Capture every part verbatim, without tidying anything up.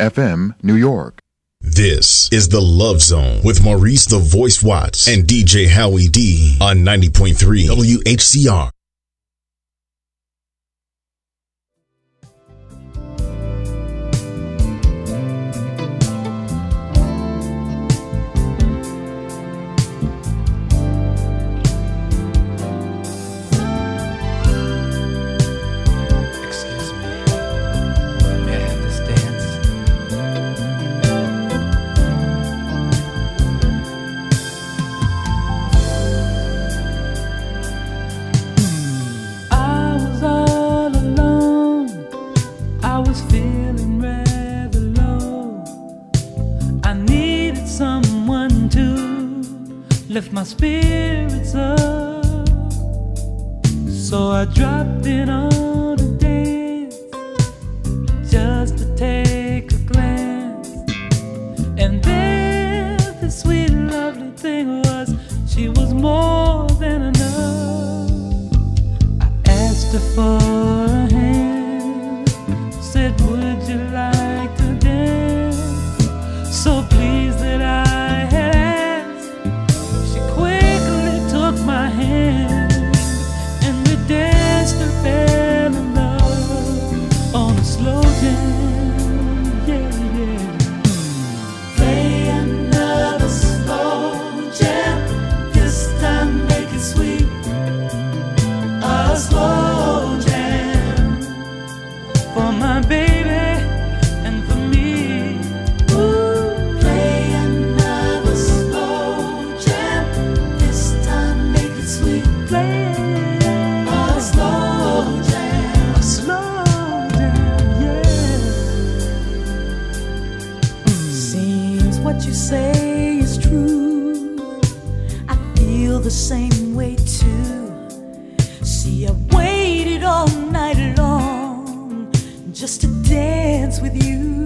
F M, New York. This is The Love Zone with Maurice the Voice Watts and D J Howie D on ninety point three W H C R. Lift my spirits up, so I dropped in on a dance just to take a glance. And there the sweet lovely thing was, she was more than enough. I asked her for a hand, said would you like to dance? So pleased that I my hand, and we danced and fell in love on a slow jam, yeah, yeah. Play another slow jam, this time make it sweet. A slow jam for my baby and for me. Ooh, play another slow jam, this time sweet play. A slow jam, a slow jam, yeah. Seems what you say is true, I feel the same way too. See, I waited all night long just to dance with you.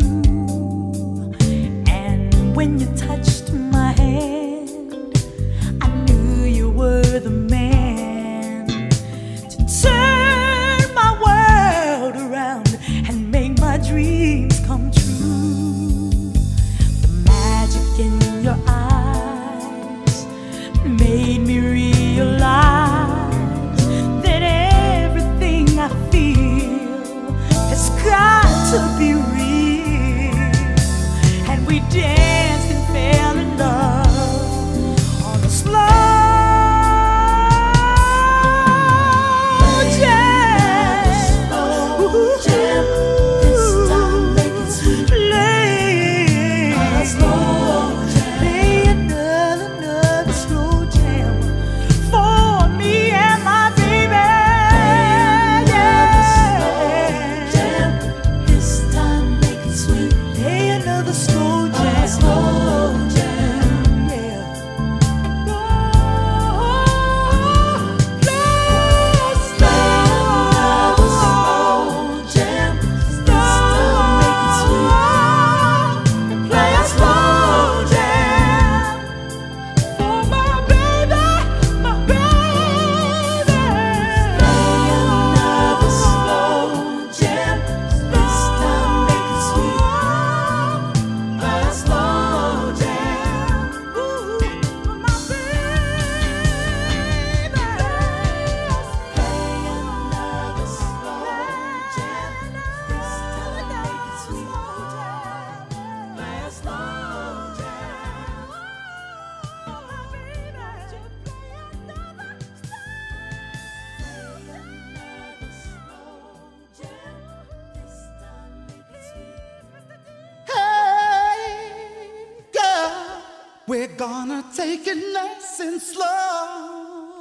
And when you touched my hand, I knew you were the man to turn my world around and make my dreams come true. The magic in your eyes made me realize that everything I feel has got to be real. And we danced and fell in love on a slow we're gonna take it nice and slow.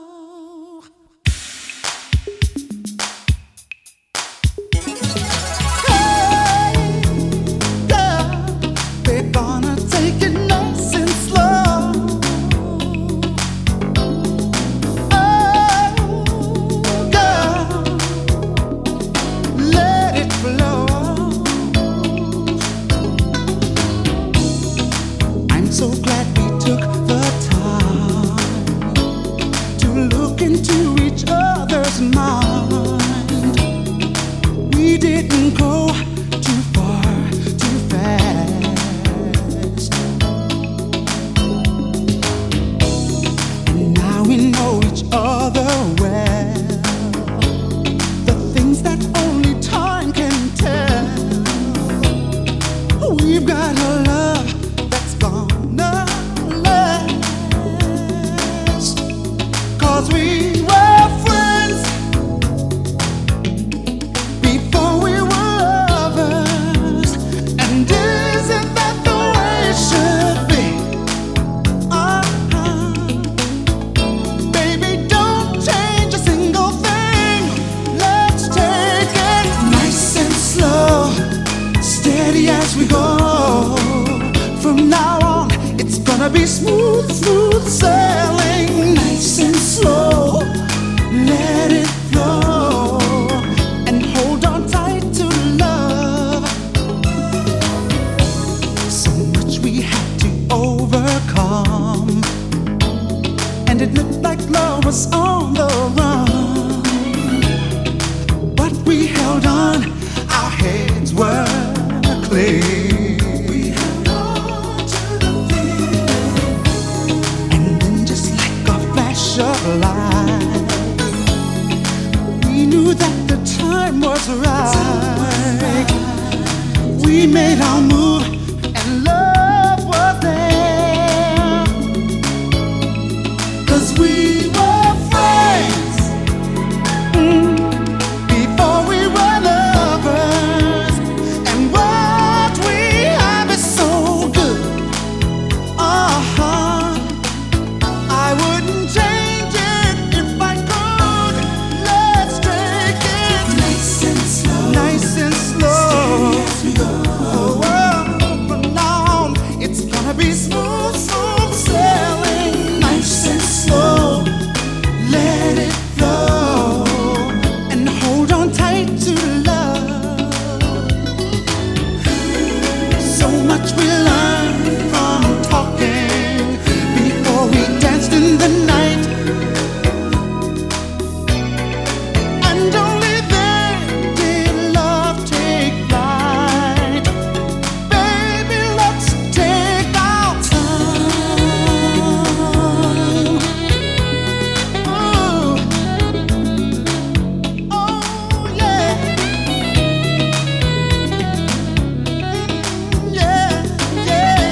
Hey, girl, we're gonna take it nice and slow. Oh, girl, let it flow. I'm so glad we took the time we've got a love that's gonna last. 'Cause we were friends before we were lovers. And isn't that the way it should be? Uh-huh. Baby, don't change a single thing. Let's take it nice and slow, steady as we go. From now on, it's gonna be smooth, smooth sailing. Nice and slow, let it flow, and hold on tight to love. So much we had to overcome, and it looked like love was on the run. But we held on, our heads were clear. We held on to the feeling, and then just like a flash of light, we knew that the time was right. We made our move, and love was there. 'Cause we were friends mm, before we were lovers. And what we have is so good. Uh-huh. I wouldn't change it if I could. Let's take it nice and slow, nice and slow. Oh, from now on, it's gonna be smooth, smooth sailing. Nice and slow, let it flow, and hold on tight to love. So much we learned from talking before we danced in the night. And only then did love take flight. Baby, let's take our time. Oh, oh yeah, yeah, yeah.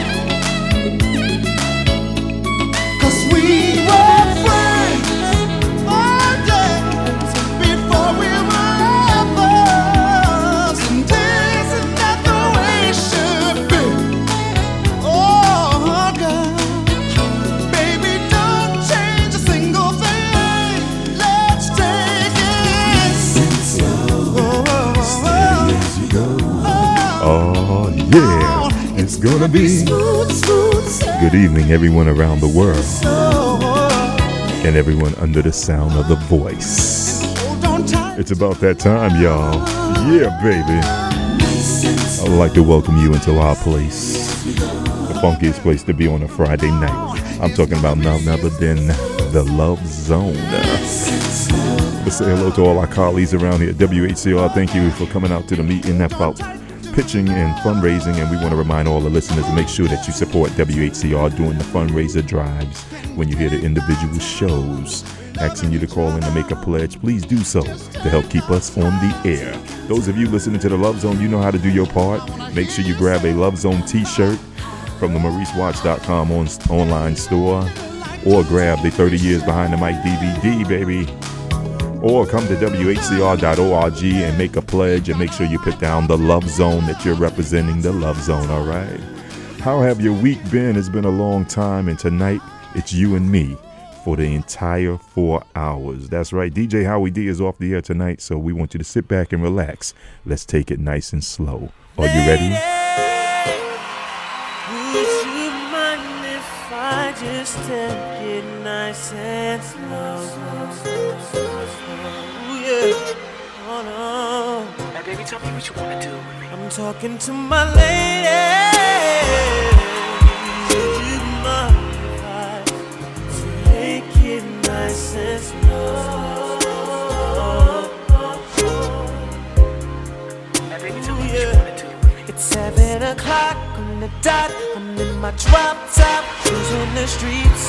'Cause we were friends, oh yes, before we were lovers. And isn't that the way it should be? Oh, girl, baby, don't change a single thing. Let's take it slow, As you go. oh, Oh, yeah. It's gonna be. smooth, smooth sailing. Good evening, everyone around the world, Oh, and everyone under the sound of the voice. hold on tight. It's about that time, y'all. Yeah, baby. I would like to welcome you into our place, the funkiest place to be on a Friday night. I'm talking about none other than the Love Zone. Let's say hello to all our colleagues around here at W H C R. Thank you for coming out to the meeting about pitching and fundraising, and we want to remind all the listeners to make sure that you support W H C R during the fundraiser drives. When you hear the individual shows asking you to call in to make a pledge, please do so to help keep us on the air. Those of you listening to the Love Zone, you know how to do your part. Make sure you grab a Love Zone t-shirt from the Maurice Watts dot com on, online store, or grab the thirty years Behind the Mic D V D, baby. Or come to W H C R dot org and make a pledge, and make sure you put down the Love Zone that you're representing the Love Zone, all right? How have your week been? It's been a long time, and tonight it's you and me for the entire four hours. That's right, D J Howie D is off the air tonight, so we want you to sit back and relax. Let's take it nice and slow. Are you ready? Would you mind if I just take it nice and slow? Ooh, yeah. Oh no. Now, baby, tell me what you wanna do with me. I'm talking to my lady. Would you mind if I take it nice and slow? Now, baby, tell me Ooh, what you yeah. wanna do with me. It's seven o'clock on the dot. I'm in my drop top, cruising the streets.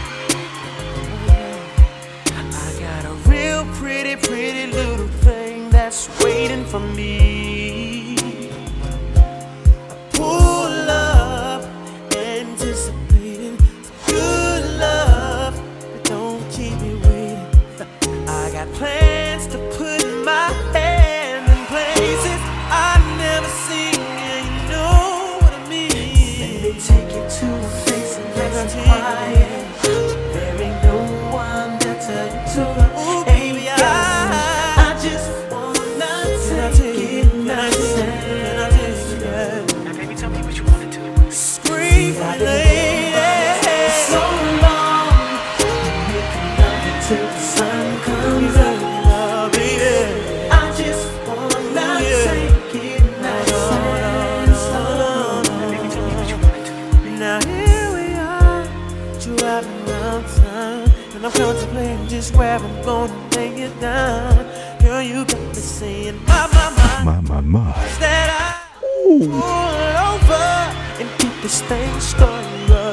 I got a real pretty, pretty little thing that's waiting for me. I pull take you to a place that's quiet. There ain't no one there to tell you to. Ooh, baby, I, I just wanna take it nice and Now, baby, tell me what you wanna do. scream, lady. So long, making love until the sun comes up. I just wanna take it nice and slow. Baby, tell me what you wanna do. Now here we are, driving around town, and I'm contemplating just where I'm gonna lay it down. Girl, you got me saying, my, my, my, My, my, my. that I pull over and keep this thing started.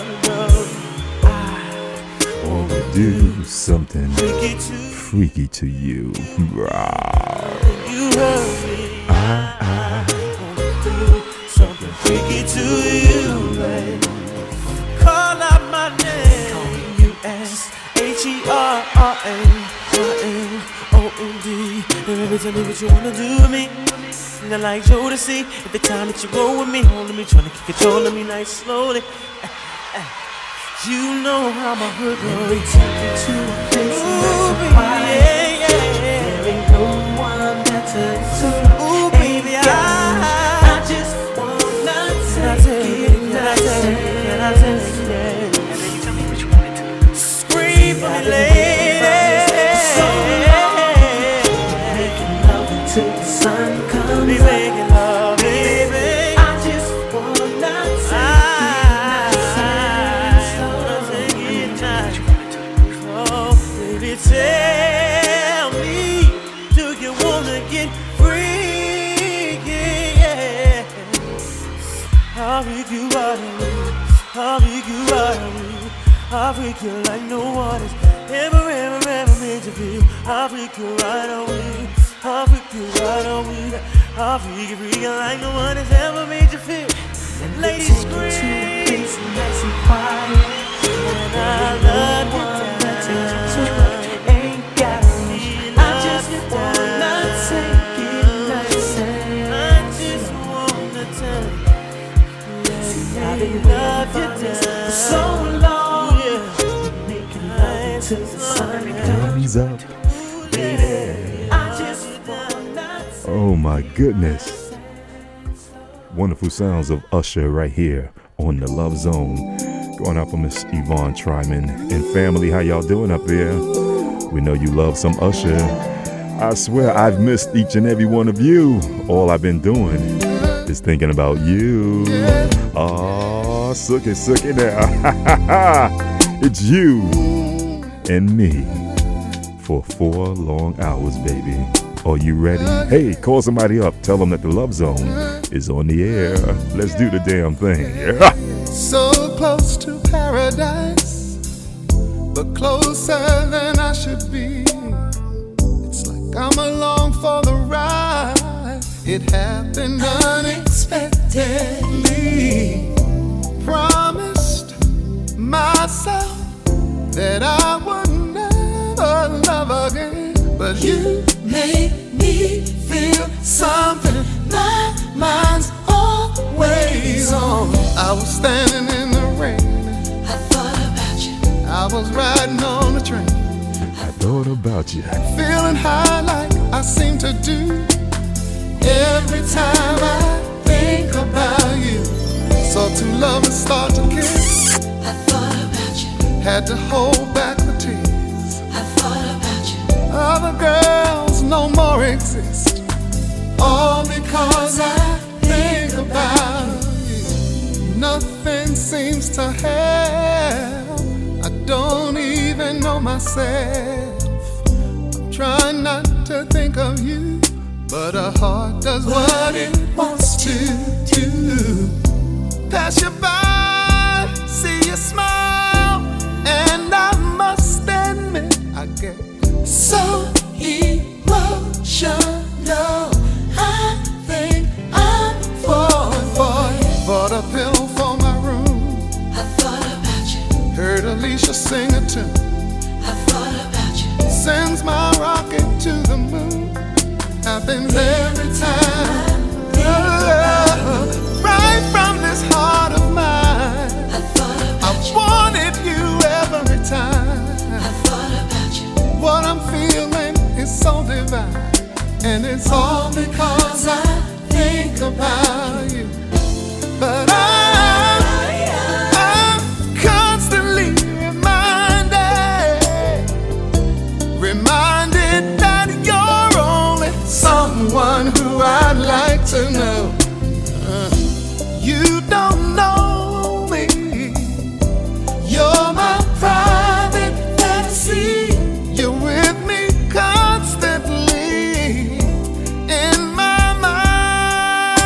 Wanna do something Freaky to freaky to you. Rah. you, hurry. I, Wanna do something freaky to you, babe. Call out my name. U S H E R R A Y N O N D. Baby, tell me what you wanna do with me. And I like Jodeci. Every time that you go with me, holding me, trying to keep control of me nice slowly. You know how my hood goes. Let me take you to a place that's quiet. Yeah, yeah. There ain't no one there to tell. Ooh, baby, I, I just wanna take it nice and yeah. Now, baby, tell me what you wanna do. Scream for me, lady. So long, making love until the sun comes. Be making love, baby. I just wanna take it nice and slow. Oh, baby, tell me, do you wanna get freaky? Yeah. I'll freak you out of me. I'll freak you out of me. I'll freak you like no one has ever, ever, ever made you feel. I'll freak you right on me. I'll freak you right on me. I'll freak you, freak you like no one has ever made you feel. Ladies scream. Nice and quiet. And I love you down. Ain't got me. I just wanna take it nice and I just wanna take it. I've been love you down for so long. Making love till the sun comes. comes up. I just wanna take Oh my goodness. Wonderful sounds of Usher right here on the Love Zone. Going out for Miss Yvonne Tryman and family. How y'all doing up there? We know you love some Usher. I swear I've missed each and every one of you. All I've been doing is thinking about you. Oh, suck it, suck it now. It's you and me for four long hours, baby. Are you ready? Hey, call somebody up. Tell them that the Love Zone is on the air. Let's do the damn thing. Yeah. So close to paradise, but closer than I should be. It's like I'm along for the ride. It happened unexpectedly. Promised myself that I would never love again, but you made me feel something my mind's always on. I was standing in the rain, I thought about you. I was riding on the train, I thought about you. feeling high like I seem to do every time I think about you. So two lovers start to kiss, I thought about you. had to hold back the tears. I thought about you. Other girls no more exist, all because I think about you. Nothing seems to help, I don't even know myself. I'm trying not to think of you, but a heart does what it wants to do. Pass you by, see you smile, and I must admit I get so emotional. I think I'm falling for you. Bought a pill for my room, I thought about you. heard Alicia sing a tune, I thought about you. sends my rocket to the moon. Happens every time. Oh, right from this heart of mine. it's all because I think about you. But I'm, I'm constantly reminded, reminded that you're only someone who I'd like to know. Uh, you don't know me. You're my private fantasy. You're with me constantly in my mind.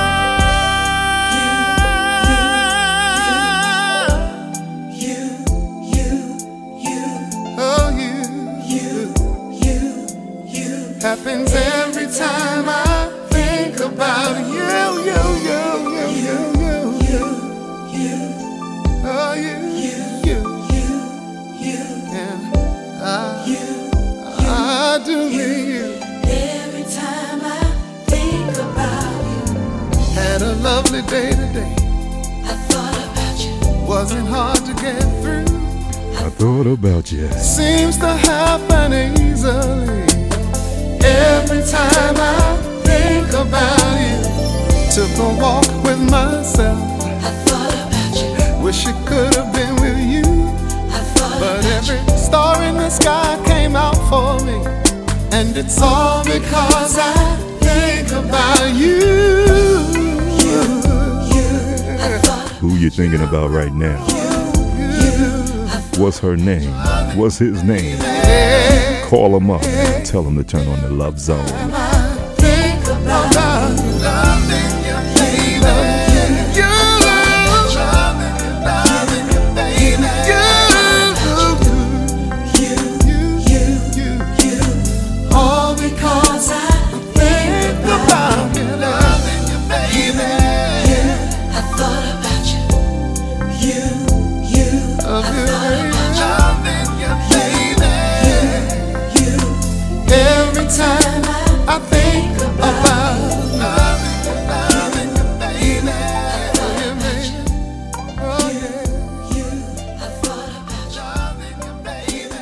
You, you, you, Oh, you, you, you, you. happens every time I think about you, you, you, you, you, you, You, oh, you, you, you, you, you, and I, you. I do need you. Every time I think about you, Had a lovely day today. I thought about you. Wasn't hard to get through. I thought about you. Seems to happen easily. Every time I think about you. Took a walk with myself. I thought about you. Wish it could have been with you. I thought But about every star in the sky came out for me. And it's all because I think about you. you. I thought Who you thinking about right now? What's her name? What's his name? Call him up. Tell him to turn on the Love Zone. Think about loving you, baby. You, loving you, baby. You, you, you, you, you. All because I think about you, loving you, baby. I thought about you. You, you, Of you, thought loving you, baby. you. Every time I think about loving you, loving you, baby. Oh, yeah. You, I thought about Loving you, baby.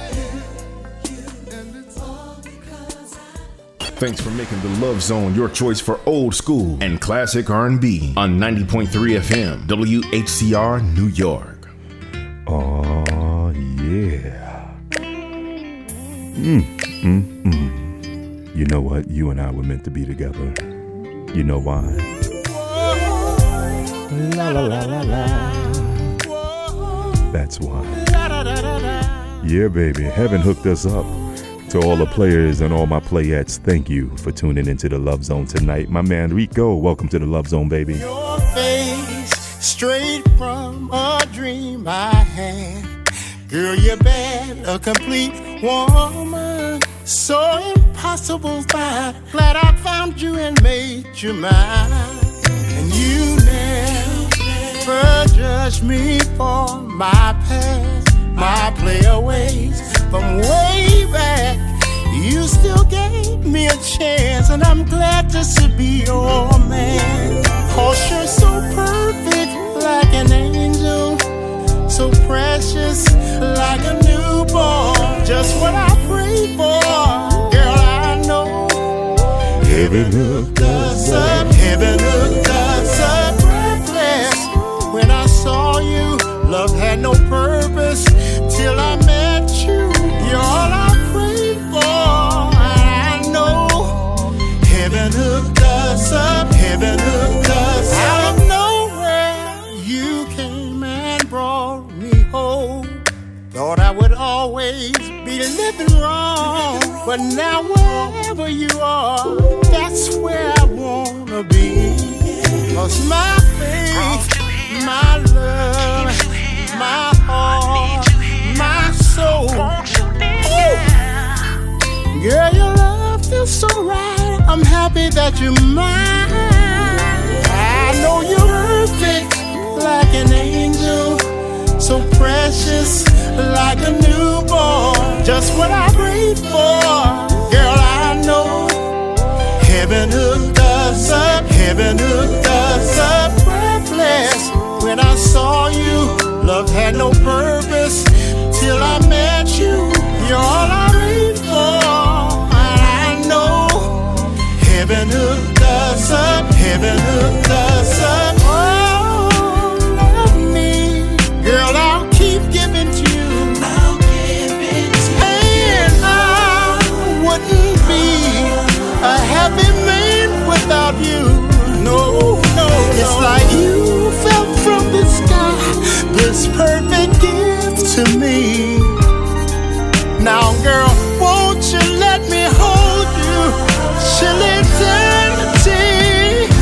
And it's all because I. Thanks for making the Love Zone your choice for old school and classic R and B on ninety point three F M, W H C R, New York. Oh, yeah. Mm, mm, mm. You know what? You and I were meant to be together. You know why? La la la la la. That's why. Yeah, baby. Heaven hooked us up. To all the players and all my playettes, thank you for tuning into the Love Zone tonight. My man Rico, welcome to the Love Zone, baby. Your face, straight from a dream I had. Girl, you're bad, a complete woman. So impossible fine. Glad I found you and made you mine. And you never judged me for my past, my player ways from way back. You still gave me a chance, and I'm glad just to be your man. Cause you're so perfect, like an angel, so precious, like a newborn. Just what I prayed for, girl, I know. Heaven hooked us up, heaven hooked us up, breathless. When I saw you, love had no purpose till I met you. You're all I prayed for, I know. Heaven hooked us up, heaven hooked us up. Out of nowhere, you came and brought me home. Thought I would always be living wrong, but now wherever you are, that's where I wanna be. Cause my faith, my love, my heart, my soul. Ooh. Girl, your love feels so right. I'm happy that you're mine. I know you're perfect, like an angel, so precious, like a newborn. Just what I prayed for, girl, I know. Heaven hooked us up, heaven hooked us up, breathless. When I saw you, love had no purpose till I met you. You're all I prayed for, I know. heaven hooked us up. Oh, love me, girl, I'll keep giving to you. I'll give it to And you. I wouldn't be a happy man without you. No, no, it's like you fell from the sky, this perfect gift to me. Now, girl, won't you let me hold you till eternity?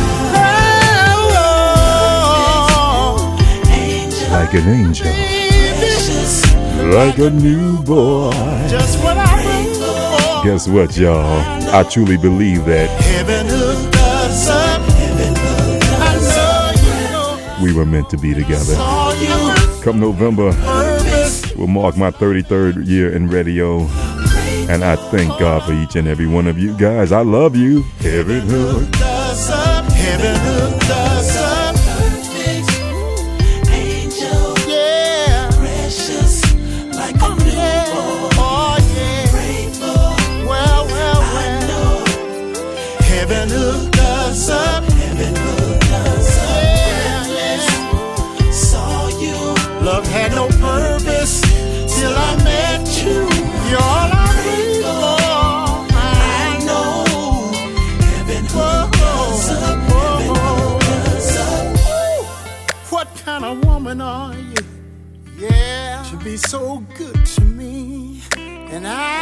Oh, Like an angel, baby, like a new boy. just what I prayed for. Guess what, y'all? I truly believe that Heaven hooked us up. I know you know. we were meant to be together. All you Come November, purpose. will mark my thirty-third year in radio. And I thank God for each and every one of you guys. I love you. Heaven hooked. Hooked us up. Heaven hooked us up. Perfect angel, Yeah. precious like a Oh, yeah. newborn. Oh, yeah. Grateful, Well, well, I well. know. Heaven hooked us up. Heaven hooked us up. Yeah, yeah. Saw you, Love had no purpose till I met you. You're all I need for. I know. Heaven hooked us up. Heaven hooked us up. What kind of woman are you? Yeah, to be so good to me. And I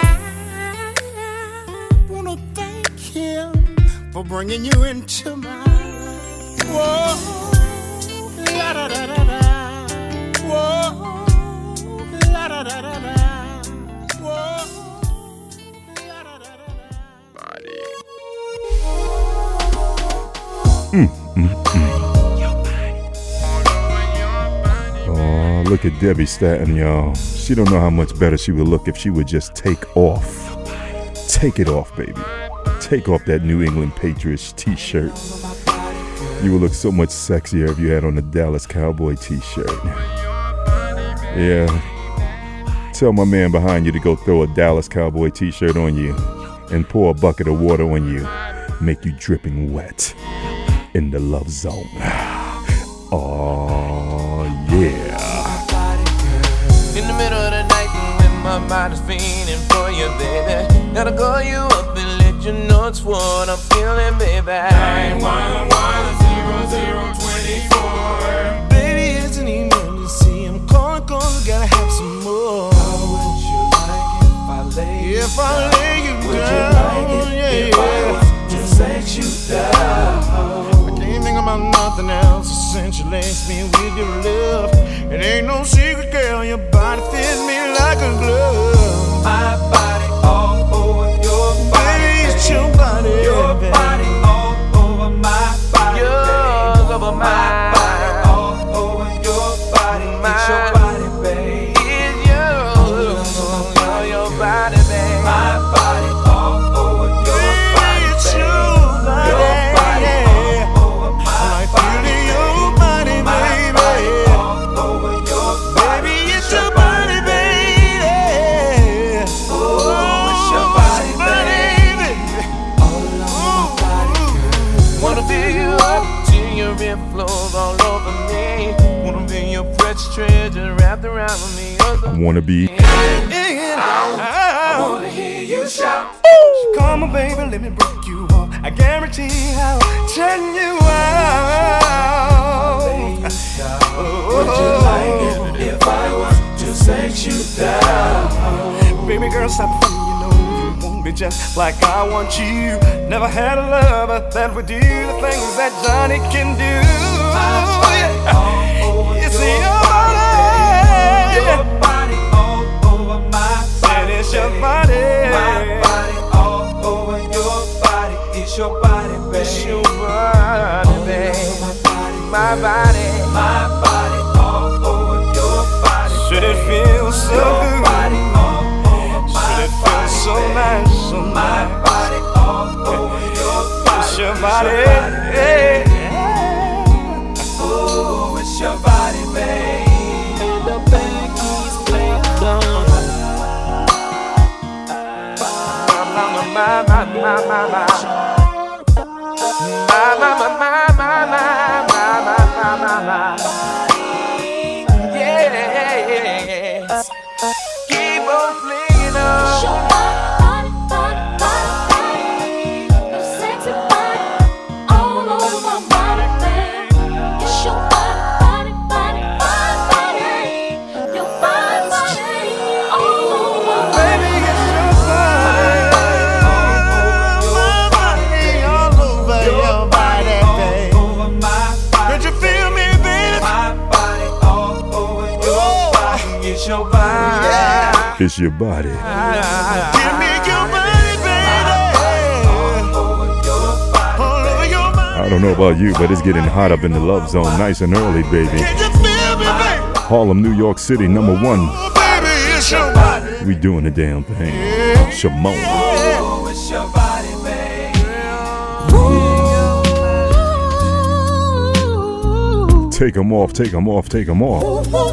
wanna thank him for bringing you into my life. Whoa, la da da da da. Whoa, la da da da da. Whoa, la da da da da. Oh, look at Debbie Staton, y'all. She don't know how much better she would look if she would just take off. Take it off, baby. Take off that New England Patriots t-shirt. You would look so much sexier if you had on a Dallas Cowboy t-shirt. Yeah. Tell my man behind you to go throw a Dallas Cowboy t-shirt on you and pour a bucket of water on you. Make you dripping wet in the love zone. Oh, yeah. In the middle of the night when my mind is fiending for you, baby, gotta call you up and let you know it's what I'm feeling, baby. nine one one zero zero two four. Baby, it's an emergency. I'm calling cause I gotta have some more. How would you like it if I lay you If I lay you Would down, you like it yeah, if I yeah. was to let you down? Can't think about nothing else since you laced me with your love. It ain't no secret, girl, your body fits me like a glove. My body all over your body, Baby, it's baby. your body, Your baby. body all over my body, Yours baby. over my mine. body all over your body, it's your Mine. body, baby. It's yours, your, your body, babe. My body all over your body, It's baby. your body, Your body yeah. all over my I like body, feeling baby. your body, My baby. body all over your body, Baby, it's your body, baby. Oh, it's your body, baby. All over my body, girl. Wanna feel you up till your rib flows all over me. Wanna feel your precious treasure wrapped around me. I want to be. I wanna hear you shout. Come on, baby, let me break you off. I guarantee I'll turn you out. Would you like it if I was to sex you down? Baby girl, stop funny, you know you want me just like I want you. Never had a lover that would do the things that Johnny can do. It's your body, Your body all over my body. it's your body. My body all over your body. It's your body, baby. It's your body, All babe. over my body, My body. my body all over your body. Should it baby. feel so Your good? body all over my Should it feel body, so baby. nice, so My nice? body all over your body. It's your It's body, baby. yeah. Oh, it's your body, babe. The back is played on. My, my, my, my, my, my, my. My, my, my, my. Yeah, keep on flinging on. Show body, body, body, body. Your sexy body all over my body, man. It's your body, body, body, body, body. Your body, body all over my body. Baby, it's your body. All over your body, babe. Don't you feel me, baby? It's your body. It's your body. Give me your body, baby. All over your body. I don't know about you, but it's getting hot up in the love zone nice and early, baby. Can you feel me, baby? Harlem, New York City, number one. Oh, baby, it's your body. We doing the damn thing. Shimon. Oh, it's your body, baby. Take them off, take them off, take them off.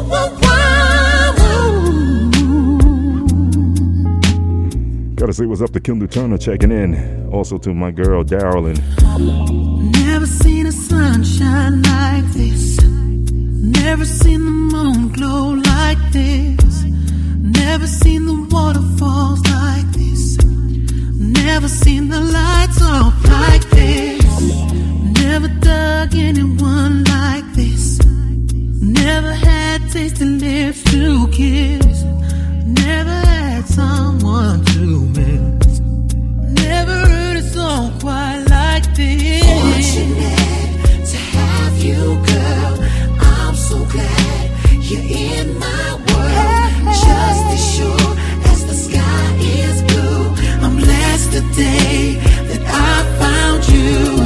Gotta say what's up to Kendall Turner checking in. Also to my girl, Darylyn. Never seen a sunshine like this. Never seen the moon glow like this. Never seen the waterfalls like this. Never seen the lights off like this. Never dug anyone like this. Never had tasty lips to kiss. Never had someone to miss. Never heard a song quite like this. Fortunate to have you, girl. I'm so glad you're in my world. Just as sure as the sky is blue, I'm blessed today that I found you.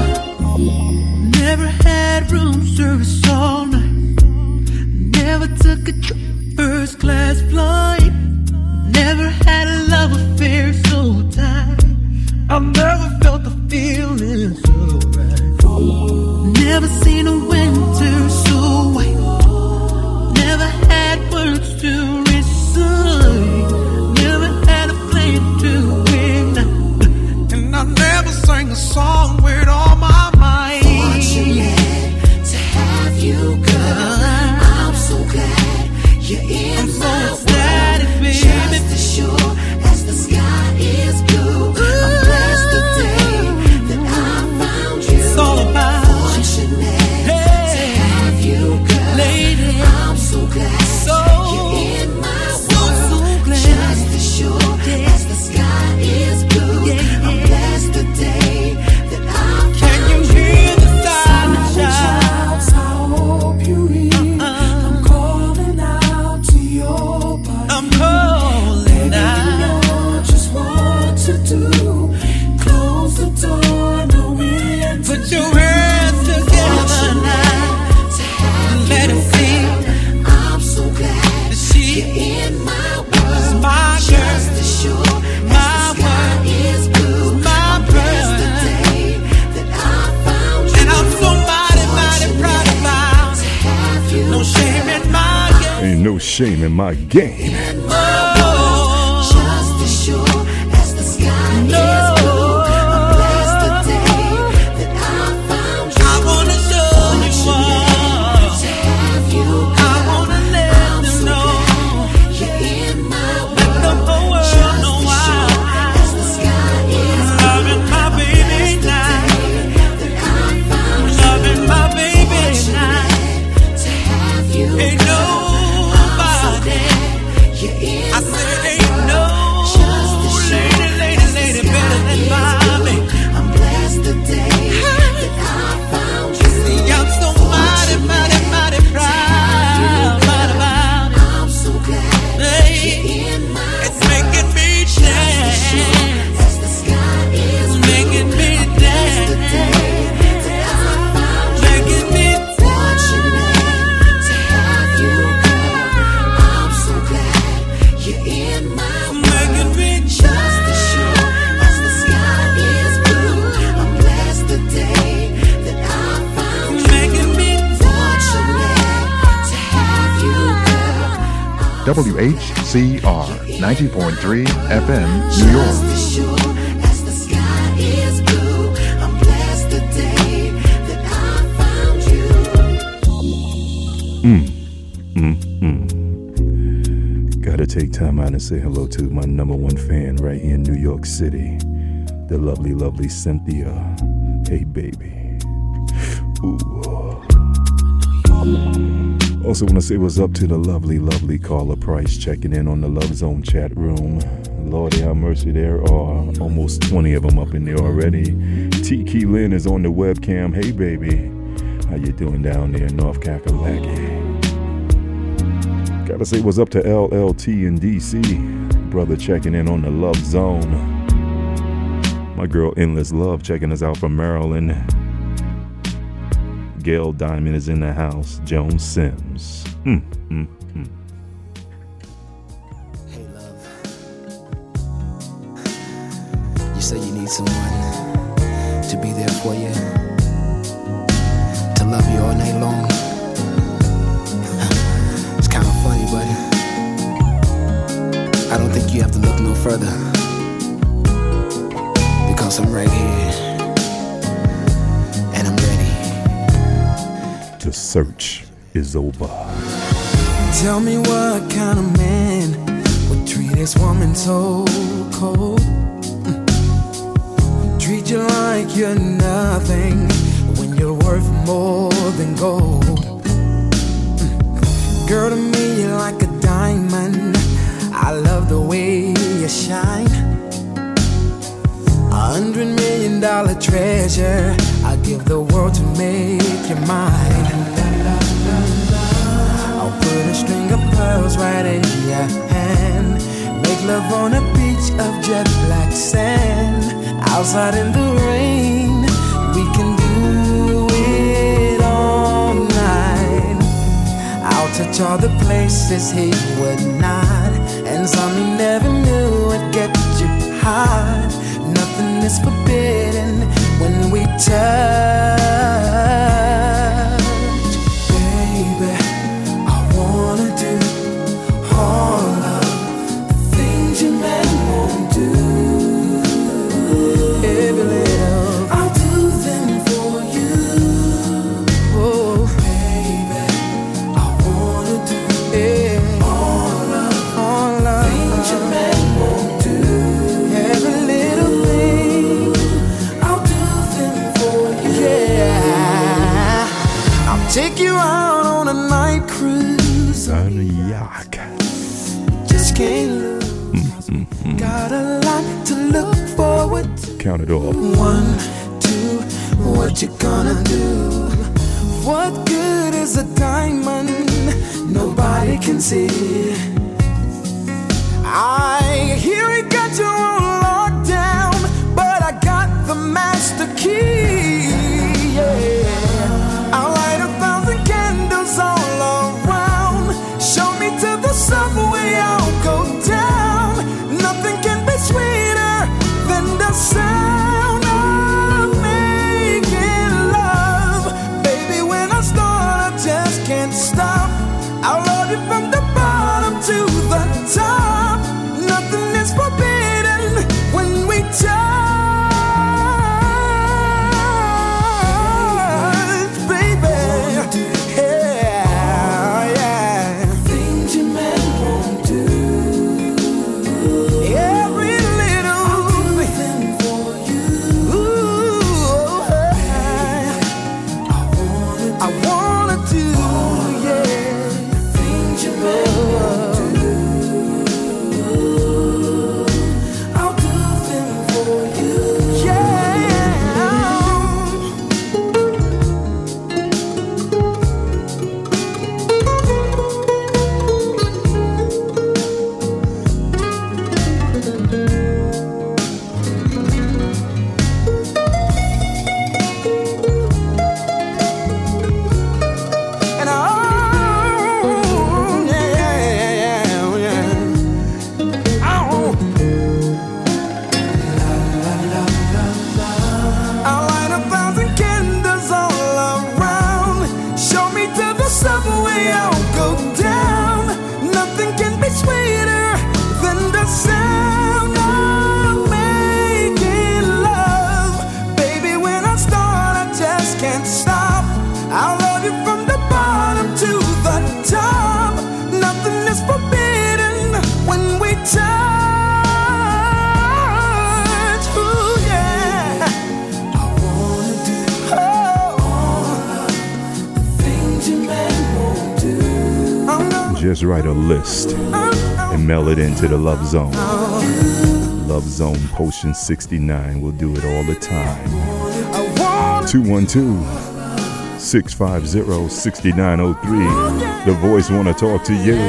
Never had room service all night. Never took a trip first class flight. Never had a love affair so tight. I've never felt the feeling so right. Never seen a winter so white. Never had words to recite. Never had a flame to ignite. And I never sang a song with all my might. Fortunate to have you, girl. I'm so glad you're in I'm so my ecstatic, world. baby. Just as sure as the sky is blue, I'm blessed today that I found you. It's all about Fortunate to have you, girl. lady. I'm so glad So, you're in my so, world. so glad. Just as sure as the sky is blue, Yeah, I'm yeah. blessed today that I found Can you hear the silent Silent shout? shouts, I hope you hear. I'm calling out to your body. I'm calling I out. know just what to do. Close the door, no end. Put your hands together now. To have Let you, it feel. I'm so glad She you're in my is world. my Just girl. as sure My as the sky is blue, my I'm blessed girl. today that I found you. And I'm so mighty, mighty proud about To it. have you, No shame in my game. Ain't no shame in my game. Oh, just as sure as the sky no. is blue, I'm blessed today that I found you. I wanna show you all. To have you, I wanna let I'm them so know. glad you're in my Let the world. whole world Just know as why. sure as the sky is blue, Loving my baby now. that I found you. Loving my baby now. To have you, Ain't nobody. you're in I said ain't no Just as sure lady, lady, lady better than my baby. I'm blessed today that I found you. See, I'm so mighty, mighty, mighty proud, proud about it. I'm so glad Hey, in my it's making me dance, as the sky is making me dance, making me fortunate to have you, girl. I'm so glad you're in my making me just as sure as the sky is blue. I'm blessed today that I found you. making me Fortunate to have you, girl. W H C R ninety point three F M, New York. Just as sure as the sky is blue, I'm blessed today that I found you. Mm, mm, mm. Gotta take time out and say hello to my number one fan right here in New York City, the lovely, lovely Cynthia. Hey, baby. Ooh. Also want to say what's up to the lovely, lovely Carla Price checking in on the Love Zone chat room. Lordy have mercy, there are almost twenty of them up in there already. Tiki Lynn is on the webcam. Hey, baby. How you doing down there in North Kakalaki? Gotta say what's up to L L T in D C. Brother checking in on the Love Zone. My girl Endless Love checking us out from Maryland. Gail Diamond is in the house. Joan Sims. Mm, mm, mm. Hey, love. You say you need someone to be there for you, to love you all night long. It's kind of funny, but I don't think you have to look no further, because I'm right here. The search is over. Tell me what kind of man would treat this woman so cold, mm. Treat you like you're nothing when you're worth more than gold, mm. Girl, to me you're like a diamond. I love the way you shine. A hundred million dollar treasure, I give the world to make you mine. I'll put a string of pearls right in your hand. Make love on a beach of jet black sand. Outside in the rain, we can do it all night. I'll touch all the places he would not, and some he never knew would get you hot. Nothing is forbidden when we touch. Baby, I wanna do all of the things your man won't do. Every little, I'll do them for you. Oh, baby, I wanna do yeah. all of all of things your man won't do. Every little thing, I'll do them for you. Yeah, I'll take you out on a night cruise on a yacht. Just can't lose. Mm-hmm. Got a lot to look forward to. Count it off. One, two, what you gonna do? What good is a diamond nobody can see? I hear he got you on lockdown, but I got the master key. Yeah, I'll light a thousand candles all around. Show me to the subway, I'll go down. Nothing can be sweeter than the sound of making love. Baby, when I start, I just can't stop. I'll love you from the bottom to the top. Nothing is forbidden when we touch. Just write a list and mail it into the Love Zone. Love Zone Potion sixty-nine. We'll do it all the time. two one two, six five zero, six nine zero three. The Voice want to talk to you.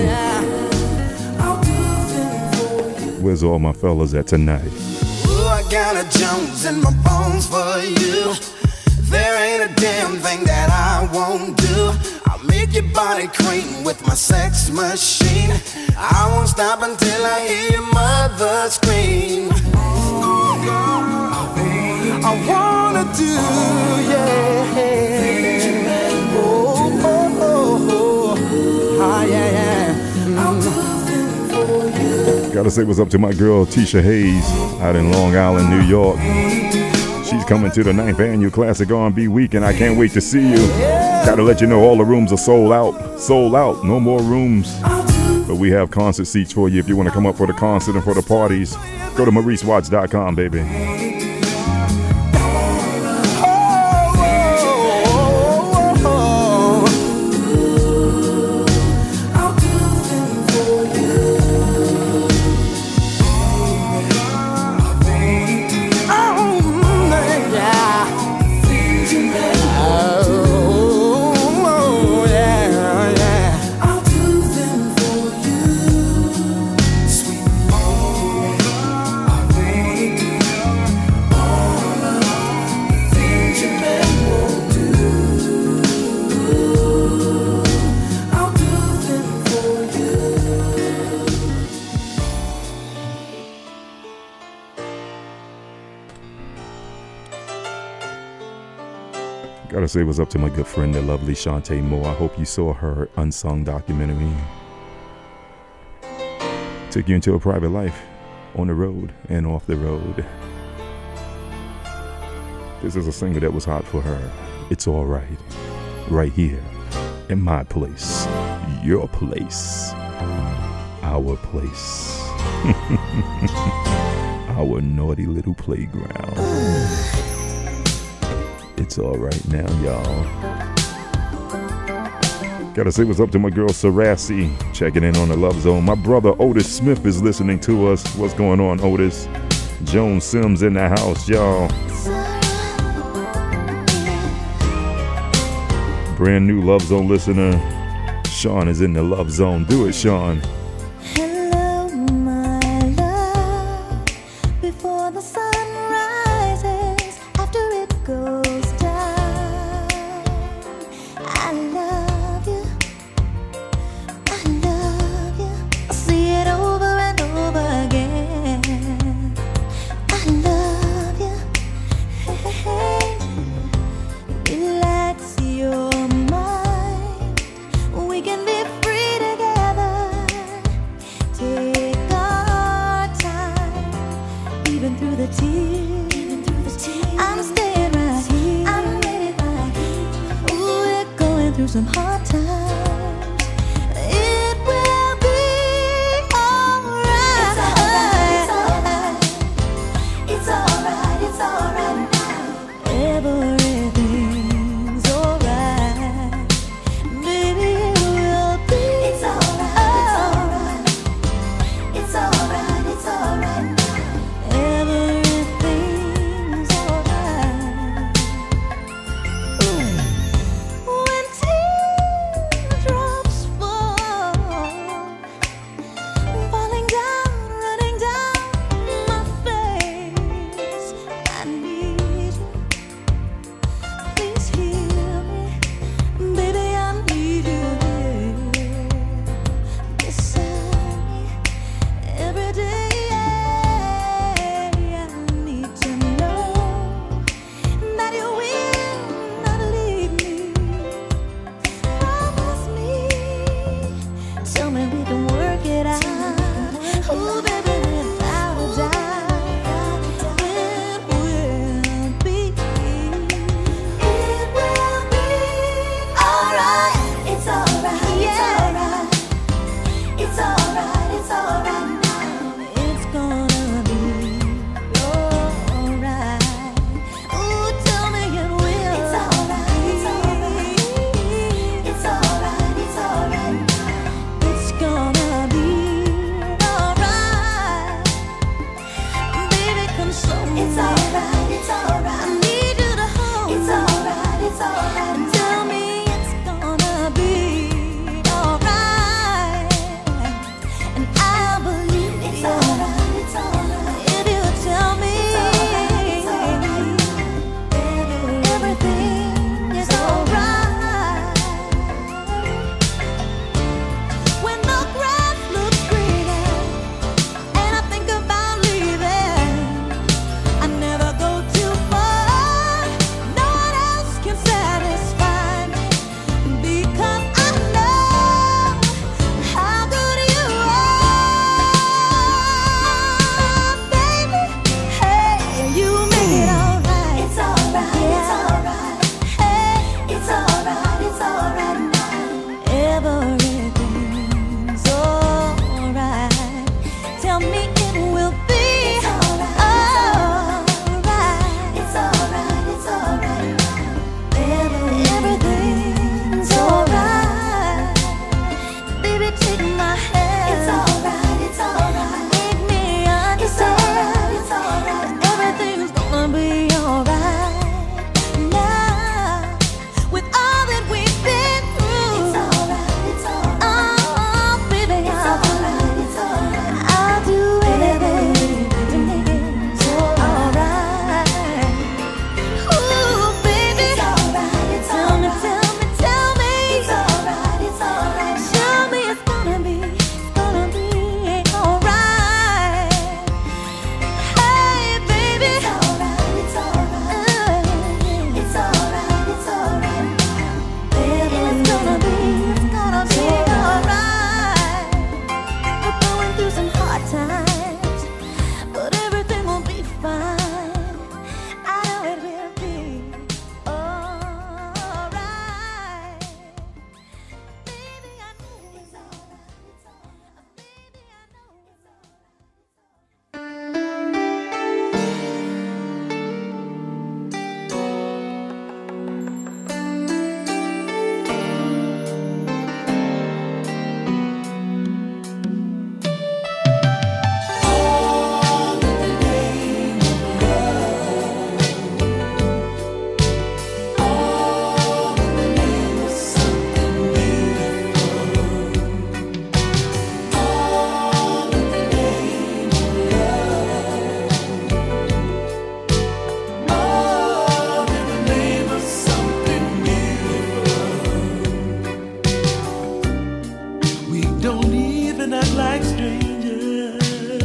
Where's all my fellas at tonight? Ooh, I got a Jones in my bones for you. There ain't a damn thing that I won't do. I'll make your body cream with my sex machine. I won't stop until I hear your mother scream. I wanna do, yeah. Oh, oh, oh, oh. Ah, yeah, yeah. Mm. Gotta say what's up to my girl Tisha Hayes out in Long Island, New York. She's coming to the ninth annual Classic R and B Weekend. I can't wait to see you. Gotta let you know all the rooms are sold out. Sold out. No more rooms. But we have concert seats for you if you want to come up for the concert and for the parties. Go to Maurice Watts dot com, baby. Gotta say what's up to my good friend, the lovely Shantae Moore. I hope you saw her Unsung documentary. Took you into a private life, on the road and off the road. This is a single that was hot for her. It's all right, right here, in my place, your place, our place, our naughty little playground. It's all right now, y'all. Gotta say what's up to my girl Sarassi, checking in on the Love Zone. My brother Otis Smith is listening to us. What's going on, Otis? Joan Sims in the house, y'all. Brand new Love Zone listener, Sean is in the Love Zone. Do it, Sean. Hello, my love. Before the sun rises, after it goes down, I love you. I love you. I see it over and over again. I love you. Hey, hey, hey. Relax your mind. We can be free together. and act like strangers.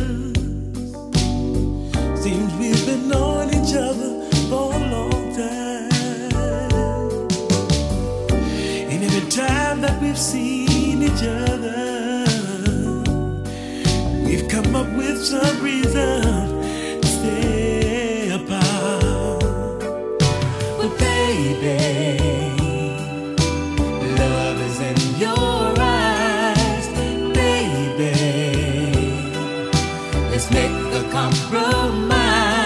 Seems we've been knowing each other for a long time. And every time that we've seen each other, we've come up with some reason to stay apart. But baby, love is in your eyes, baby. Let's make a compromise.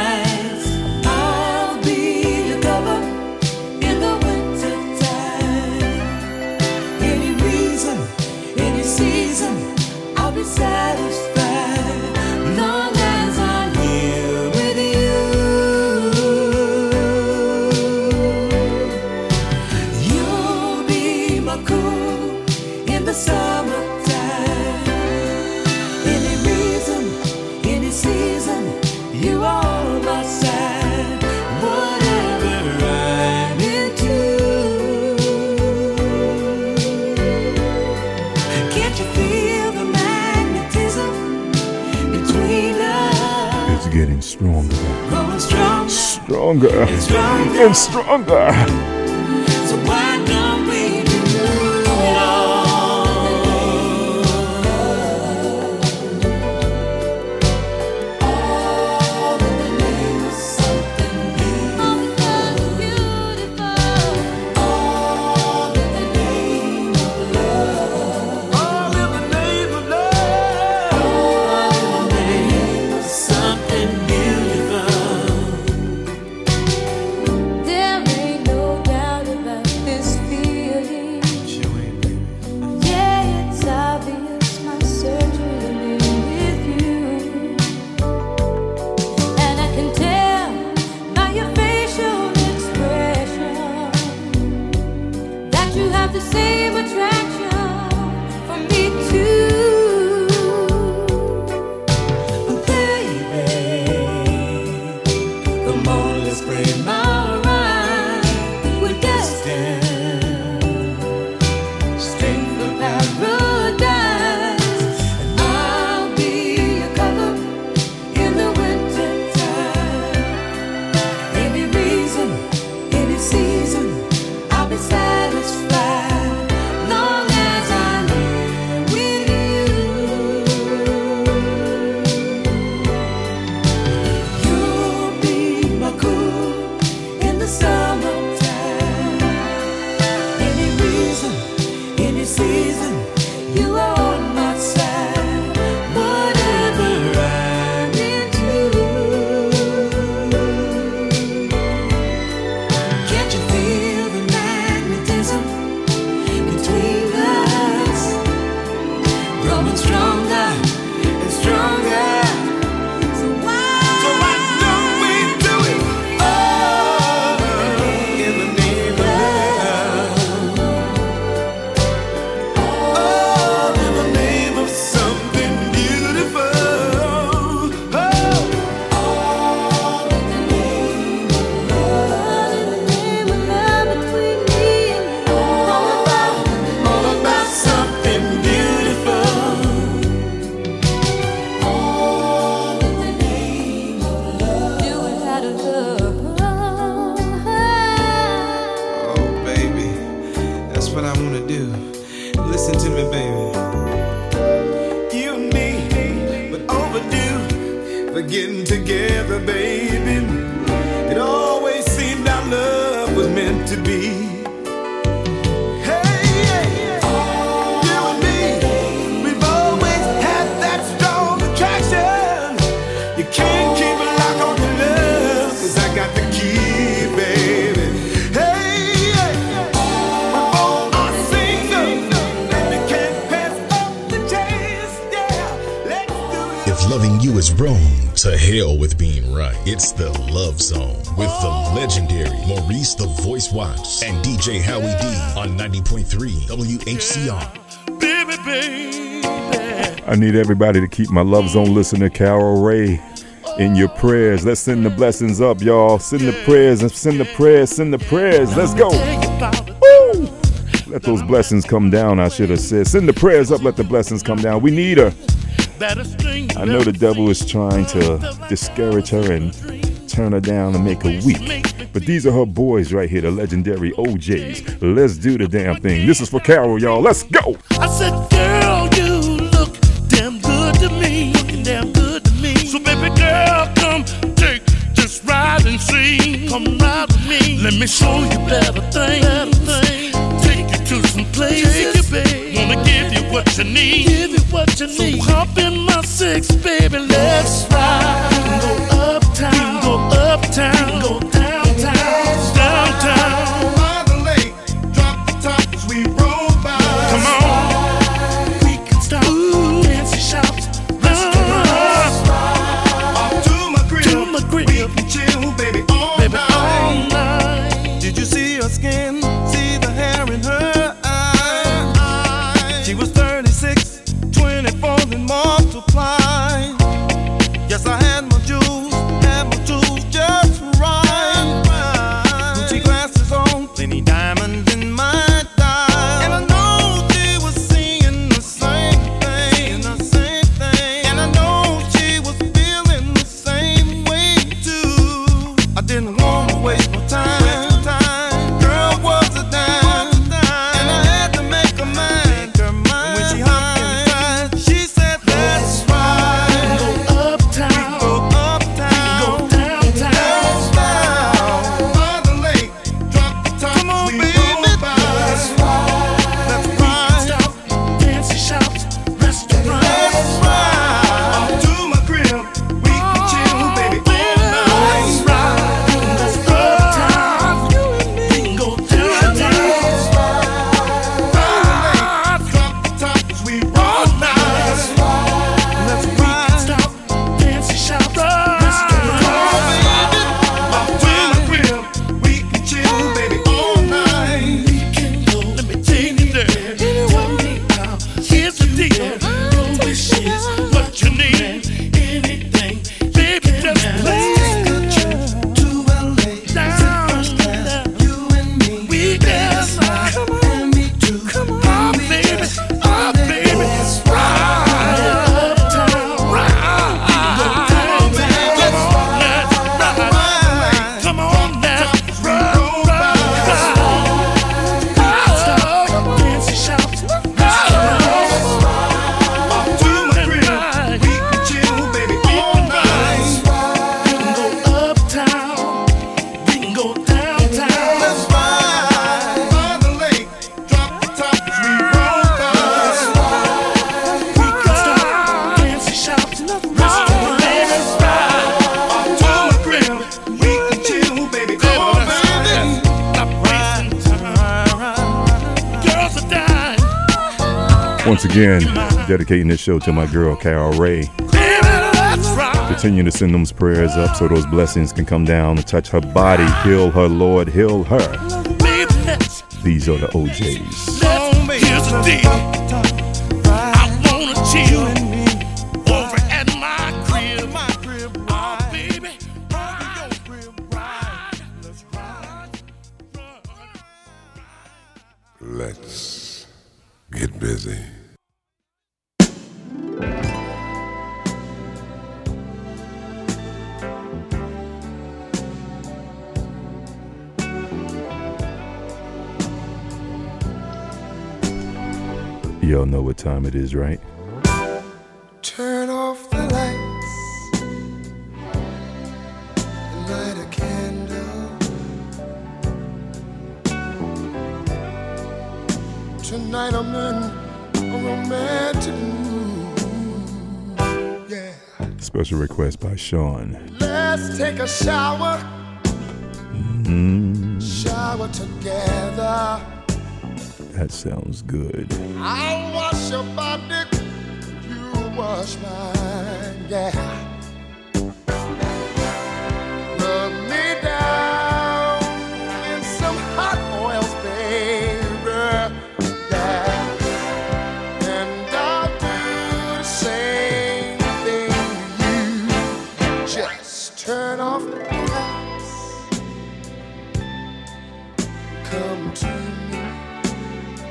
I'll be your lover in the winter time. Any reason, any season, I'll be satisfied. Long as I'm here with you, you'll be my cool in the summertime. Any reason, any season, you are on my side. Whatever I'm into, can't you feel the magnetism between us? It's getting stronger. Growing stronger, Stronger. and stronger. And stronger. So why don't we do it all? All in the name of something beautiful. All in the name of love. All in the name of love. All in the name of something beautiful. There ain't no doubt about this feeling. Yeah, it's obvious my surgery with you. And I can tell by your facial expression that you have the same attraction for me too. But baby, come on, let's play my rhyme. We're destined straight for paradise. And I'll be your cover in the winter time. Any reason, any season, I'll be satisfied. Long as I'm here with you, you'll be my cool in the summertime. Any reason, any season, you are on my side. Whatever I'm into, can't you feel the magnetism between us? Growing stronger and stronger. So why, so why don't we do it all in the name of love? All in the name of something beautiful. Oh, all in the name of love. In the name of love between me and you. All about, all about something beautiful. All in the name of love. Do it out of love. Oh, baby, that's what I wanna do. Listen to me, baby. You and me, but overdue for getting together, baby. It always seemed our love was meant to be. Hey, yeah. You and me, we've always had that strong attraction. You can't keep a lock on your love, 'cause I got the key, baby. Hey, yeah. We're both our singles, and we can't pass up the chance, yeah. Let's do it. If loving you is wrong, to hell with being right. It's the Love Zone with the legendary Maurice the Voice Watts and D J Howie D on ninety point three W H C R. Baby, baby. I need everybody to keep my Love Zone listener Carol Ray in your prayers. Let's send the blessings up, y'all. Send the prayers and send the prayers, send the prayers. Let's go. Tell you about it. Woo! Let those blessings come down, I should have said. Send the prayers up, let the blessings come down. We need her. I know the devil is trying to discourage her and turn her down and make her weak. But these are her boys right here, the legendary O Js. Let's do the damn thing. This is for Carol, y'all. Let's go. I said, girl, you look damn good to me. Looking damn good to me. So baby girl, come take this ride and see. Come ride with me. Let me show you better things. Better things. Take you to some places. Take you, babe. Wanna give you what you need. Give you what you need. So hop in my six, baby. Let's ride. We can go uptown. We can go uptown. We can go downtown. Downtown. By the lake. Drop the top as we roll by. Come on. We can stop. Ooh. Fancy shops. Restaurants. Off to my crib. To my crib. We can chill, baby, all baby, night. All night. Did you see her skin? See the hair in her eyes? She was thirty-six, twenty-four, then multiply. Yes, I had my jewels, had my tools just right. Gucci glasses on, plenty diamonds in my dial. And I know she was seeing the same thing, the same thing. And I know she was feeling the same way too. I didn't want to waste my time. Girl was a dime, and I had to make her mine. And when she hopped inside, she said, "Let's ride." We go uptown, we go uptown, we go downtown. Let's ride by the lake, drop the top. Come on, baby, let's ride. Let's ride. Stop, fancy shops, restaurants. Let's ride off to my crib. We can chill, baby, all night. Let's ride. Let's uptown. You and me. We can go downtown. Let's ride by the lake, drop the top as we roll night. Let's ride. Let's ride. Stop, fancy shops, restaurants. Off to my crib. We can chill, baby, all night. We can go. Let me take you there. Tell me now. Here's the deal. Your wishes, what you need, anything, baby, just let's take a trip to L A. Down, you and me. We can ride, and me too. Come on, baby, oh baby, let's ride uptown, ride. We can go downtown. Come on, let's ride. Come on, let's ride, ride, ride. Stop, fancy shops, restaurants. Off to my crib, we can chill, baby, all night. We can go uptown, we can go downtown. Let's ride by the lake, drop the top as we roll by. We can stop, fancy shops, restaurants. Let's ride off to my crib, we can chill, baby, all night. Stop wasting time. Girls are dying. Once again, dedicating this show to my girl, Carol Ray. Baby, let's ride. Continue to send those prayers up so those blessings can come down and touch her body. Heal her, Lord, heal her. Baby, let's These are the O Js. Let's, here's the deal. I wanna chill over at my crib. Oh, baby, ride. Ride. Let's ride. Let's get busy. Y'all know what time it is, right? Turn off the lights and light a candle. Tonight I'm in a romantic mood. Yeah. Special request by Sean. Let's take a shower. Mm, Shower together. that sounds good. I'll wash your body, you wash mine, yeah. Rub me down in some hot oils, baby, yeah. And I'll do the same thing to you. Just turn off the lights. Come to me.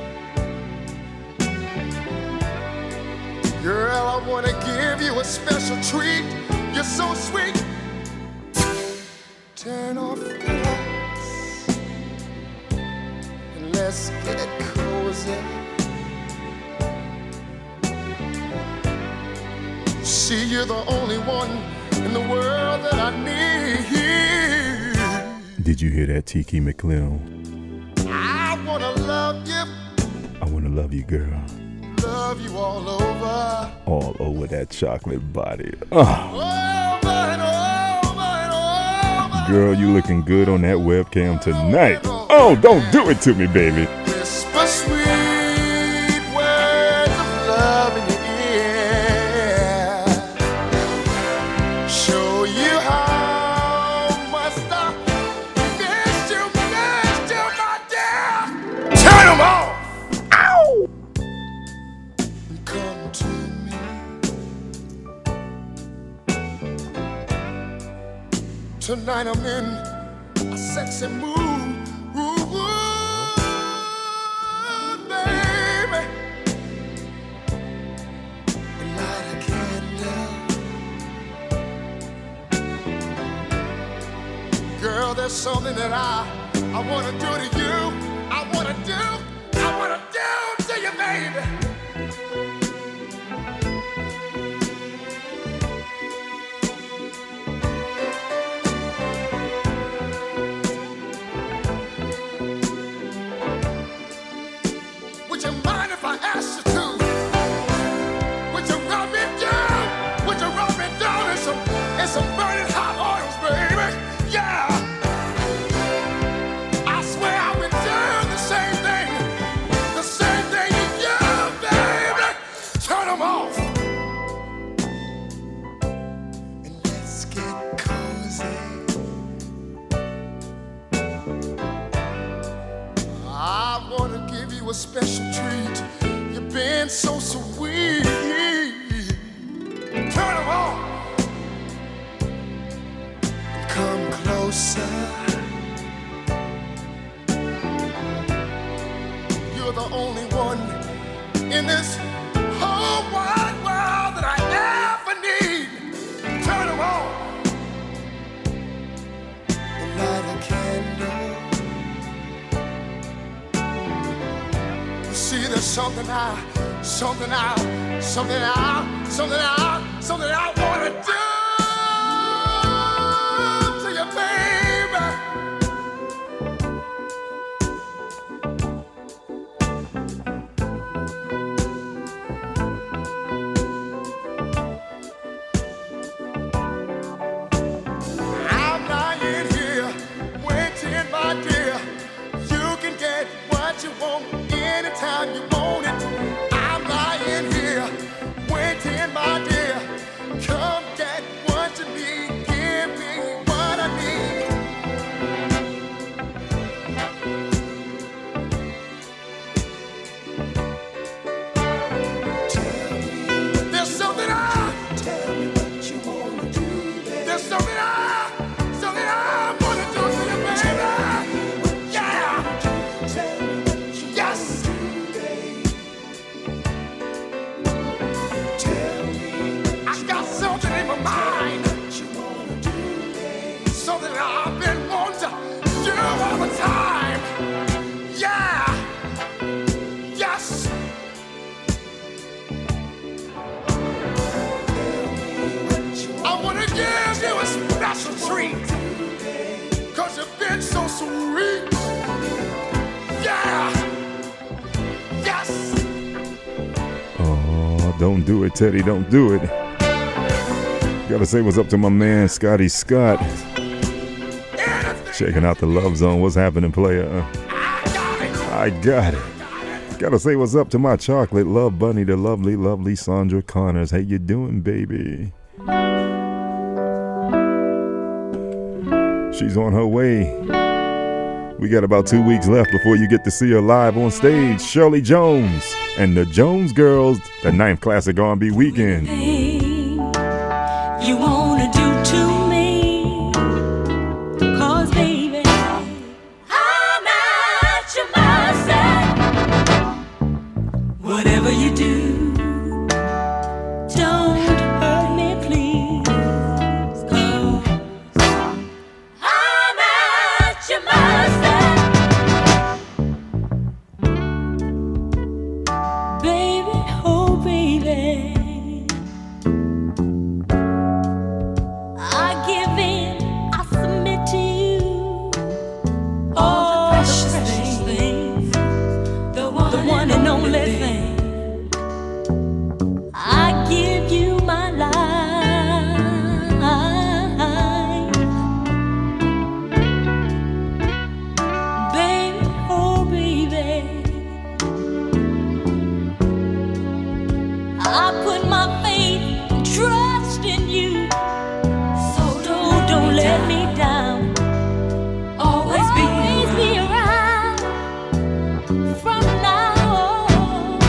Girl, I wanna give you a special treat. You're so sweet. Turn off the lights and let's get cozy. See, you're the only one in the world that I need. Did you hear that, Tiki McClellan? I wanna love you. I wanna love you, girl. Love you all over. All over that chocolate body. Oh. Over and over and over. Girl, you looking good on that webcam tonight. Oh, don't do it to me, baby. Whisper sweet words of love in your ear. Show you how much I miss you, miss you, my dear. Turn them off. Ow! Come to me. Tonight I'm in a sexy mood. Ooh, ooh, baby. Light a candle. Girl, there's something that I I wanna do to you. I wanna do, I wanna do to you, baby. Would you mind if I asked you to? Would you rub me down? Would you rub me down in some, in some burning hot oils, baby? Yeah! I swear I've been doing the same thing. The same thing you do, baby. Turn them off. And let's get cozy. I wanna give you a special treat. You've been so sweet. Turn them on. Come closer. You're the only one in this whole wide world that I ever need. Turn them on. And light a candle. See, there's something I, something I, something I, something I, something I wanna do to you, baby. I'm lying here, waiting, my dear. You can get what you want anytime you want it. I'm lying here, waiting, my dear. Come get what you need, give me what I need. Tell me, there's something I, tell me what you wanna do, baby. There's something I, something I wanna do to you, baby. Yeah. Yes. I got something in my mind. Something that I've been wanting to do all the time. Yeah. Yes. I want to give you a special treat. Cause you've been so sweet. Yeah. Yes. Oh, don't do it, Teddy. Don't do it. Gotta say what's up to my man, Scotty Scott. Checking out the Love Zone. What's happening, player? I got it. Gotta say what's up to my chocolate love bunny, the lovely, lovely Sandra Connors. How you doing, baby? She's on her way. We got about two weeks left before you get to see her live on stage. Shirley Jones and the Jones Girls, the ninth Classic R and B Weekend. You wanna do to me, cause baby, I'm at your mercy. Whatever you do, put my faith and trust in you. So don't, don't let me down. Always be, always be around from now on.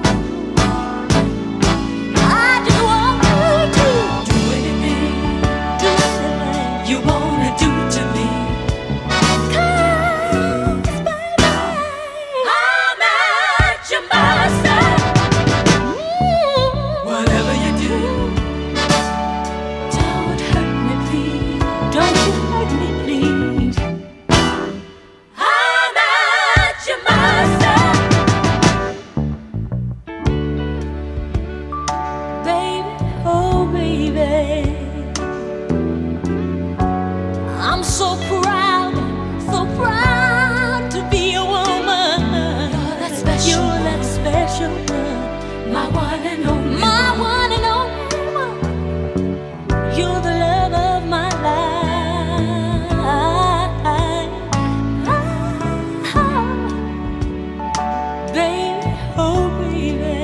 I just want you to do anything, do anything you wanna do to me. 'Cause baby, I'm at your mercy. Mm, whatever you do, don't hurt me, please. Don't you hurt me, please. I'm at your mercy. Baby, oh baby, I'm so proud, so proud to be a woman. You're that special, you're that special one, my one and only, my one and only one. You're the love of my life. Baby, oh baby,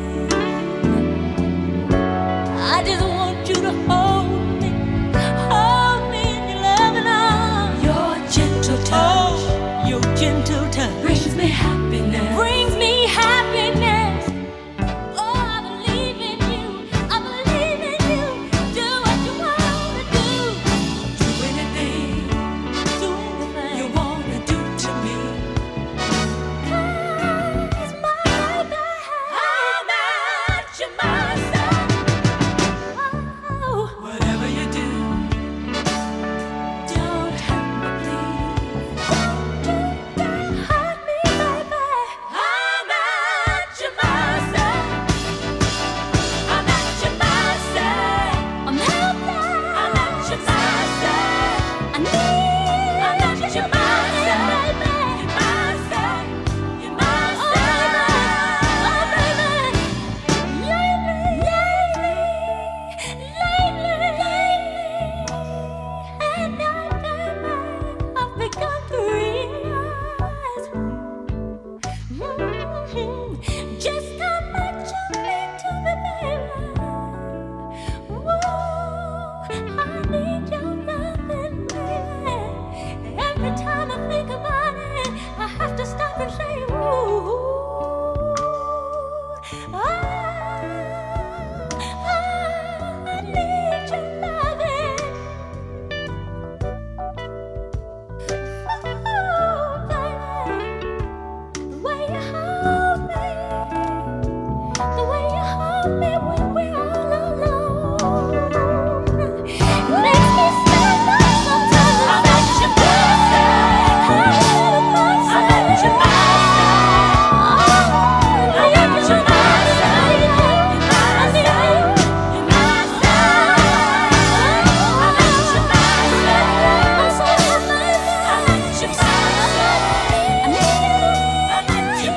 I just want you to hold me, hold me in your loving arms. Your gentle touch, oh, your gentle touch brings me happiness, brings me happiness. Oh, I believe in you, I believe in you. Do what you wanna do, do anything, do anything you wanna do to me. 'Cause my baby, I'm at your mercy. Oh, whatever you do, don't hurt me, please. Don't hurt me, baby. I'm at your mercy. I'm at your mercy. I'm helpless. I'm at your mercy. I need. I'm at your mercy, baby. Your mercy. Your mercy. Oh, baby. Lately, lately, lately, and now, baby, I've begun to realize mm, just how much you mean to me, baby. Whoa, I need your loving, baby. Every time I think about it, I have to stop and say, ooh, I, I need your loving. Oh, baby, the way you hold me, the way you hold me when we're all alone, makes me feel like sometimes I'm at your mercy. I'm at your mercy. I'm at your mercy. I need you. Your mercy. I'm at your mercy. I'm so happy. I'm at your mercy. I need you. I'm at your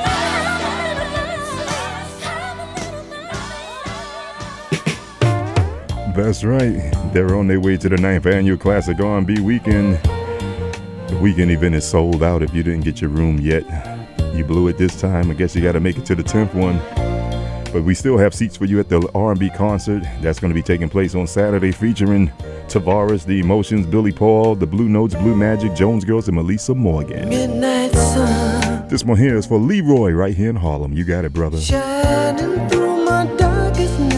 That's right. They're on their way to the ninth annual Classic R and B Weekend. The weekend event is sold out. If you didn't get your room yet, you blew it this time. I guess you got to make it to the tenth one. But we still have seats for you at the R and B concert. That's going to be taking place on Saturday, featuring Tavares, The Emotions, Billy Paul, The Blue Notes, Blue Magic, Jones Girls, and Melissa Morgan. Midnight sun This one here is for Leroy right here in Harlem. You got it, brother. shining through my darkest night.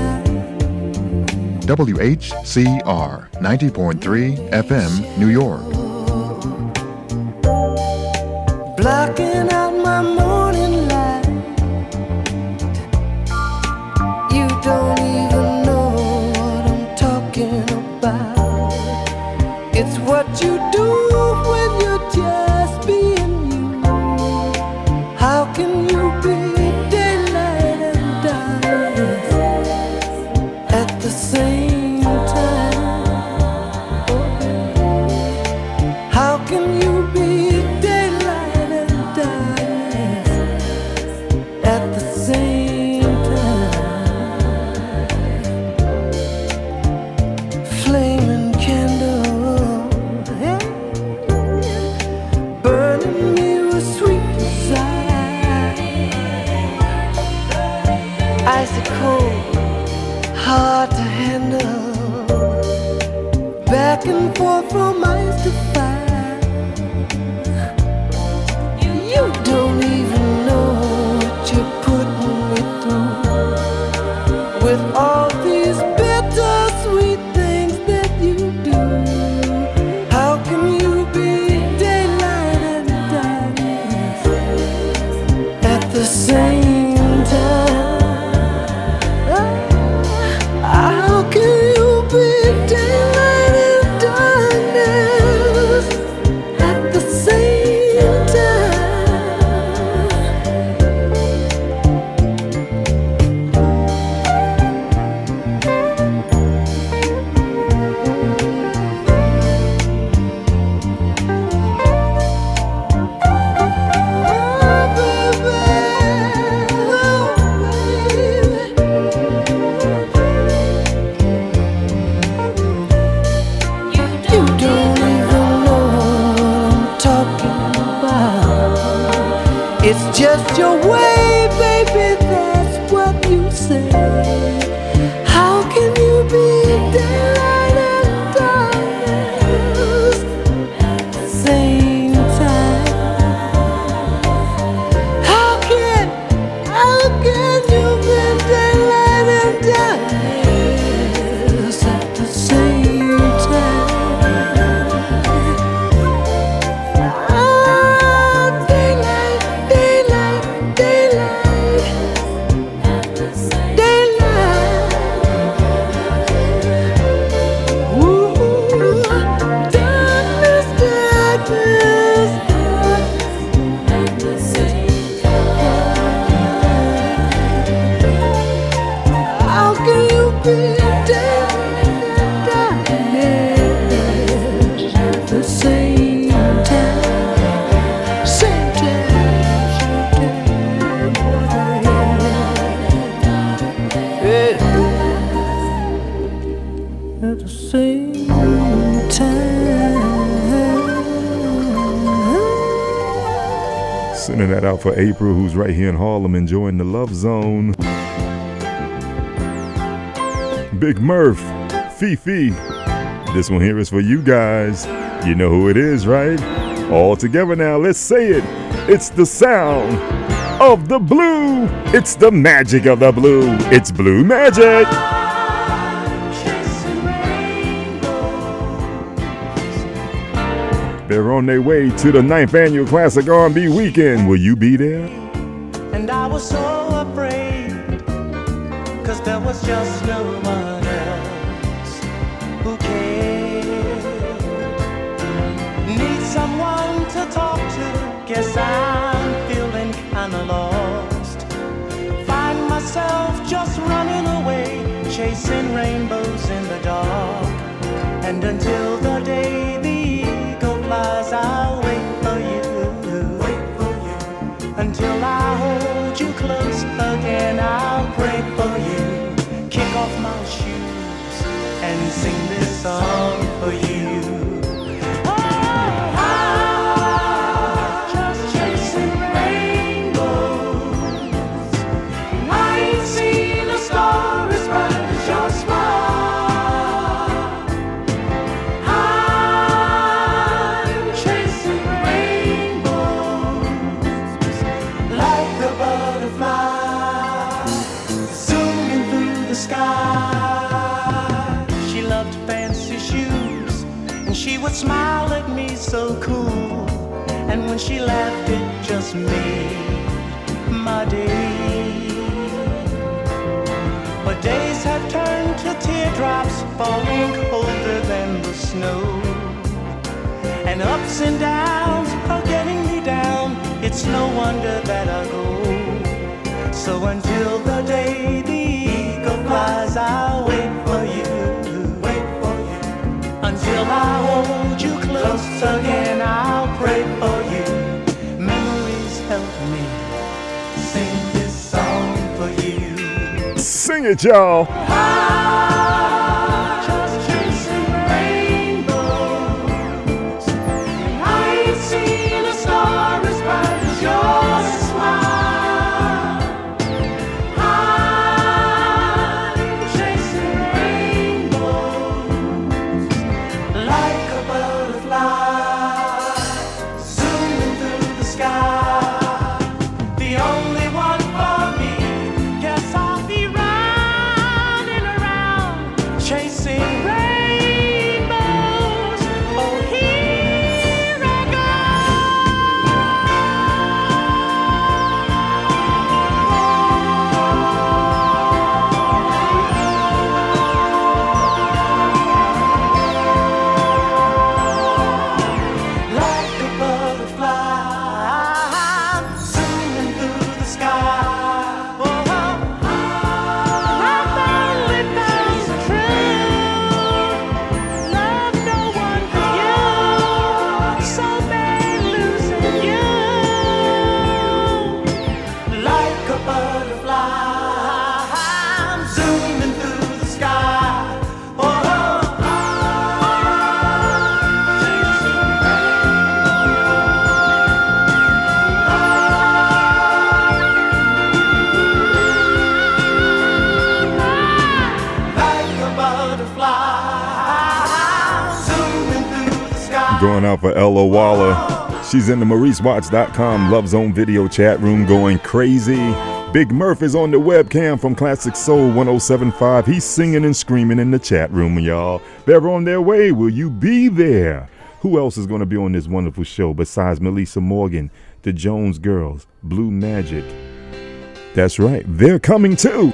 W H C R ninety point three F M, New York. Blocking out my morning light. You don't even know what I'm talking about. It's what you do when you're just being you. How can you be daylight and darkness at the same time? How can you be daylight and darkness at the same time? Flaming candle, burning me with sweet desire. Icy cold, hard to handle. Back and forth from ice to fire. You don't even know what you're putting me through. With all these bittersweet things that you do, how can you be daylight and darkness at the same time? How can you be daylight and darkness at the same time? You don't even know what I'm talking about. It's just your way, baby, that's what you say. How can you be daylight and darkness at the same time? How can, how can you be daylight and darkness at the same time? Ah, daylight, daylight, daylight, daylight. Ooh, darkness, darkness, at the same time. How can you be daylight and darkness at the same time? Same time, same time. Yeah. At the same time. Sending that out for April, who's right here in Harlem enjoying the Love Zone. Big Murph, Fifi. This one here is for you guys. You know who it is, right? All together now, let's say it. It's the sound of the blue. It's the magic of the blue. It's blue magic. They're on their way to the ninth annual Classic R and B Weekend. Will you be there? And I was so afraid, cause there was just no one else who cared. Need someone to talk to, guess I'm feeling kinda lost. Find myself just running away, chasing rainbows in the dark. And until the day the eagle flies, I'll wait for you. Wait for you. Until I hold you close again, I'll pray for you. Kick off my shoes and sing this song for you. Oh, I'm just chasing rainbows. I ain't seen a star as bright as your smile. I'm chasing rainbows like the butterfly zooming through the sky. She loved fancy shoes and she would smile at me so cool. And when she laughed, it just made my day. But days have turned to teardrops falling colder than the snow. And ups and downs are getting me down. It's no wonder that I go. So until the day the eagle flies, I'll wait for you. Wait for you. Until I hold you close again, I'll pray for you. Memories help me sing this song for you. Sing it, y'all. Just chasing rainbows. I ain't seen a star as bright as your smile. I'm chasing Going out for Ella Waller. She's in the Maurice Watts dot com Love Zone video chat room going crazy. Big Murph is on the webcam from Classic Soul one oh seven point five. He's singing and screaming in the chat room, y'all. They're on their way. Will you be there? Who else is going to be on this wonderful show besides Melissa Morgan, the Jones Girls, Blue Magic? That's right. They're coming too.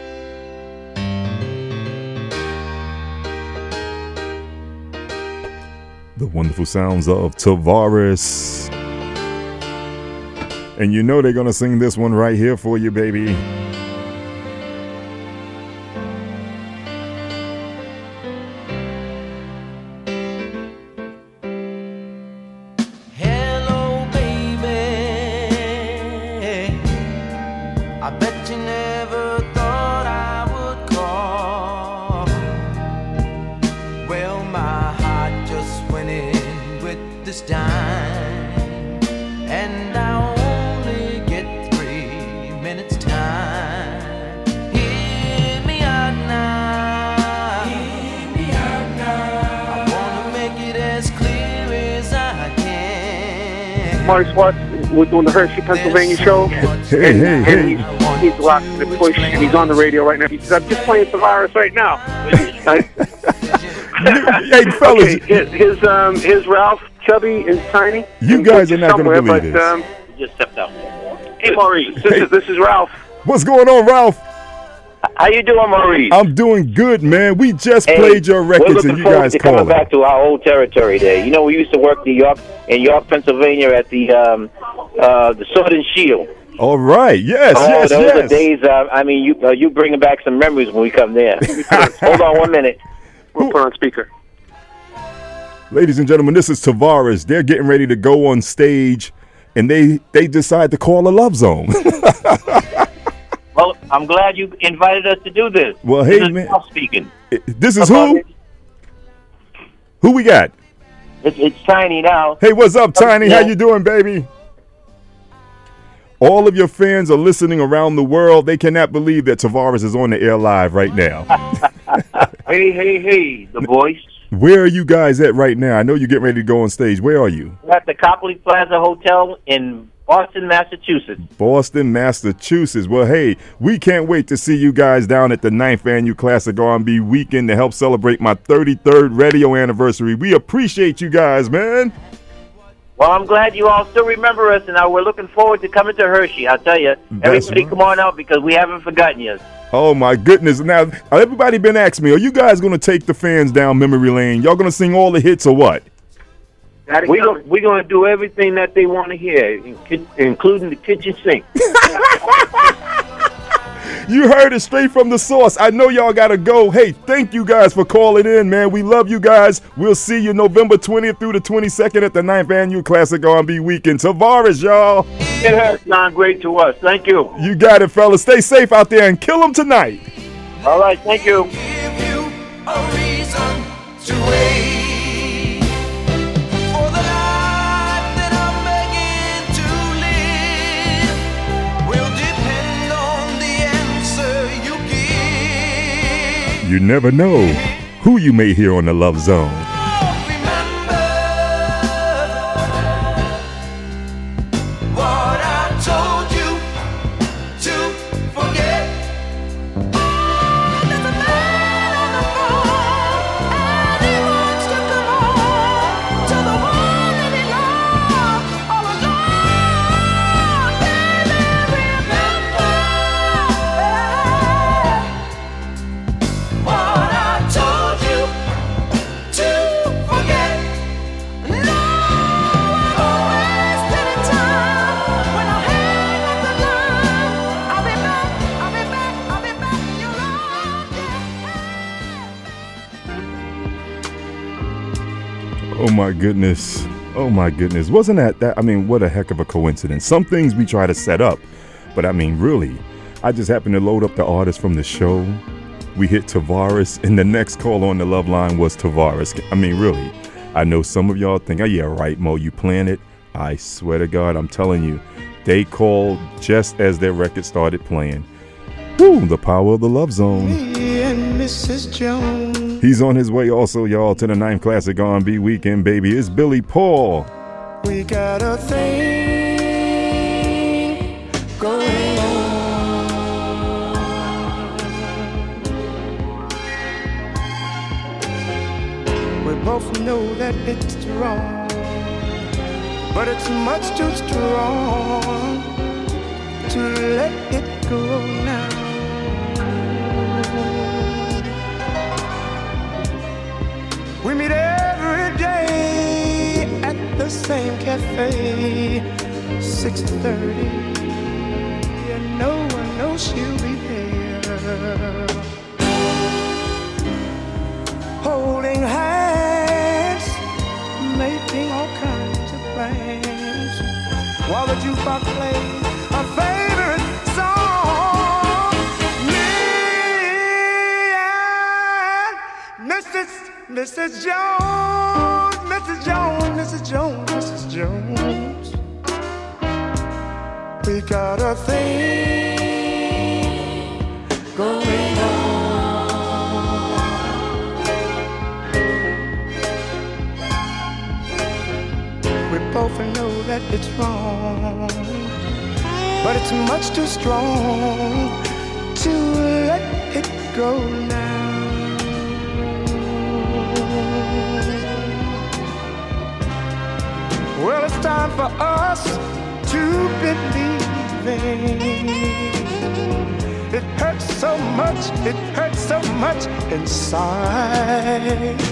The wonderful sounds of Tavares. And you know they're going to sing this one right here for you, baby. Hello, baby. I bet you never thought I would call. Well, my heart just went in with this time, and I only get three minutes time. Hear me out now. Hear me out now. I wanna make it as clear as I can. Maurice Watts, we're doing the Hershey, Pennsylvania show. Hey, and, hey, and hey. He's, he's rocking the push, and he's on the radio right now. He says, I'm just playing Tavares right now. Hey, fellas. Okay, his, his, um, his Ralph, Chubby, and Tiny. You and guys are not going to believe but, this. Um, just stepped out. Hey, Maurice, this, Hey. is, this is Ralph. What's going on, Ralph? How you doing, Maurice? I'm doing good, man. We just Hey, played your we're records looking and you forward guys to coming called back to our old territory there. You know, we used to work in York, in York, Pennsylvania, at the um, uh, the Sword and Shield. All right. Yes, oh, yes, those yes. are days. Uh, I mean, you uh, you bringing back some memories when we come there. Hold on one minute. We'll put on speaker. Ladies and gentlemen, this is Tavares. They're getting ready to go on stage, and they they decide to call a Love Zone. Well, I'm glad you invited us to do this. Well, this hey, is man. Ralph speaking. This is who? Who we got? It's, it's Tiny now. Hey, what's up, Tiny? Yeah. How you doing, baby? All of your fans are listening around the world. They cannot believe that Tavares is on the air live right now. Hey, hey, hey, the voice. Where are you guys at right now? I know you're getting ready to go on stage. Where are you? We're at the Copley Plaza Hotel in Boston, Massachusetts. Boston, Massachusetts. Well, hey, we can't wait to see you guys down at the ninth Annual Classic R and B Weekend to help celebrate my thirty-third radio anniversary. We appreciate you guys, man. Well, I'm glad you all still remember us, and uh, we're looking forward to coming to Hershey. I'll tell you, That's everybody right. come on out because we haven't forgotten you. Oh, my goodness. Now, everybody been asking me, are you guys going to take the fans down memory lane? Y'all going to sing all the hits or what? We're going we to do everything that they want to hear, in- including the kitchen sink. You heard it straight from the source. I know y'all got to go. Hey, thank you guys for calling in, man. We love you guys. We'll see you November twentieth through the twenty-second at the ninth Annual Classic R and B Weekend. Tavares, y'all. It has sounded great to us. Thank you. You got it, fellas. Stay safe out there and kill them tonight. All right, thank you. A reason to wait for the life that I'm begging to live will depend on the answer you give. You never know who you may hear on the Love Zone. What I told you to forget. There's a man on the phone, and he wants to come home to the one that he loved all along. Baby, remember what I told you to forget. No, I don't waste any time when I hang up the line. I'll be back, I'll be back, I'll be back in your arms. Oh my goodness. Oh my goodness. Wasn't that that? I mean, what a heck of a coincidence. Some things we try to set up, but I mean, really, I just happened to load up the artist from the show. We hit Tavares, and the next call on the love line was Tavares. I mean, really, I know some of y'all think, oh yeah, right, Mo, you planned it. I swear to God, I'm telling you, they called just as their record started playing. Woo, the power of the Love Zone. Me and Missus Jones He's on his way also, y'all, to the ninth Classic R and B Weekend, baby. It's Billy Paul. We got a thing going on. We both know that it's wrong, but it's much too strong to let it go now. We meet every day at the same cafe, six thirty, and no one knows she'll be there. Holding hands, making all kinds of plans, while the jukebox plays a favorite song. Me and Missus Missus Jones, Missus Jones, Missus Jones, Missus Jones. We got a thing going on. We both know that it's wrong, but it's much too strong to let it go now. Well, it's time for us to believe in. It hurts so much, it hurts so much inside.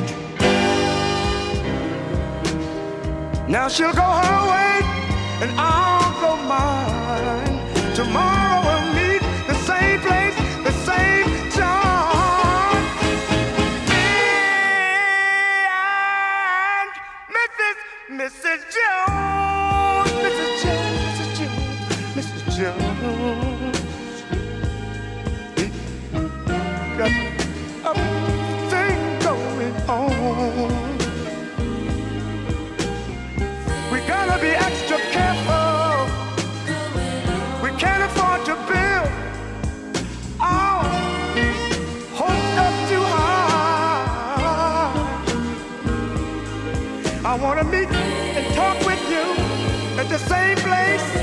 Now she'll go her way and I'll go mine. Tomorrow we'll meet the same place, the same time. Me and Missus Missus Jones, Missus Jones, Missus Jones, Missus Jones. We got a thing going on. We gotta be extra careful. We can't afford to build our hopes up too high. I wanna meet and talk with you at the same place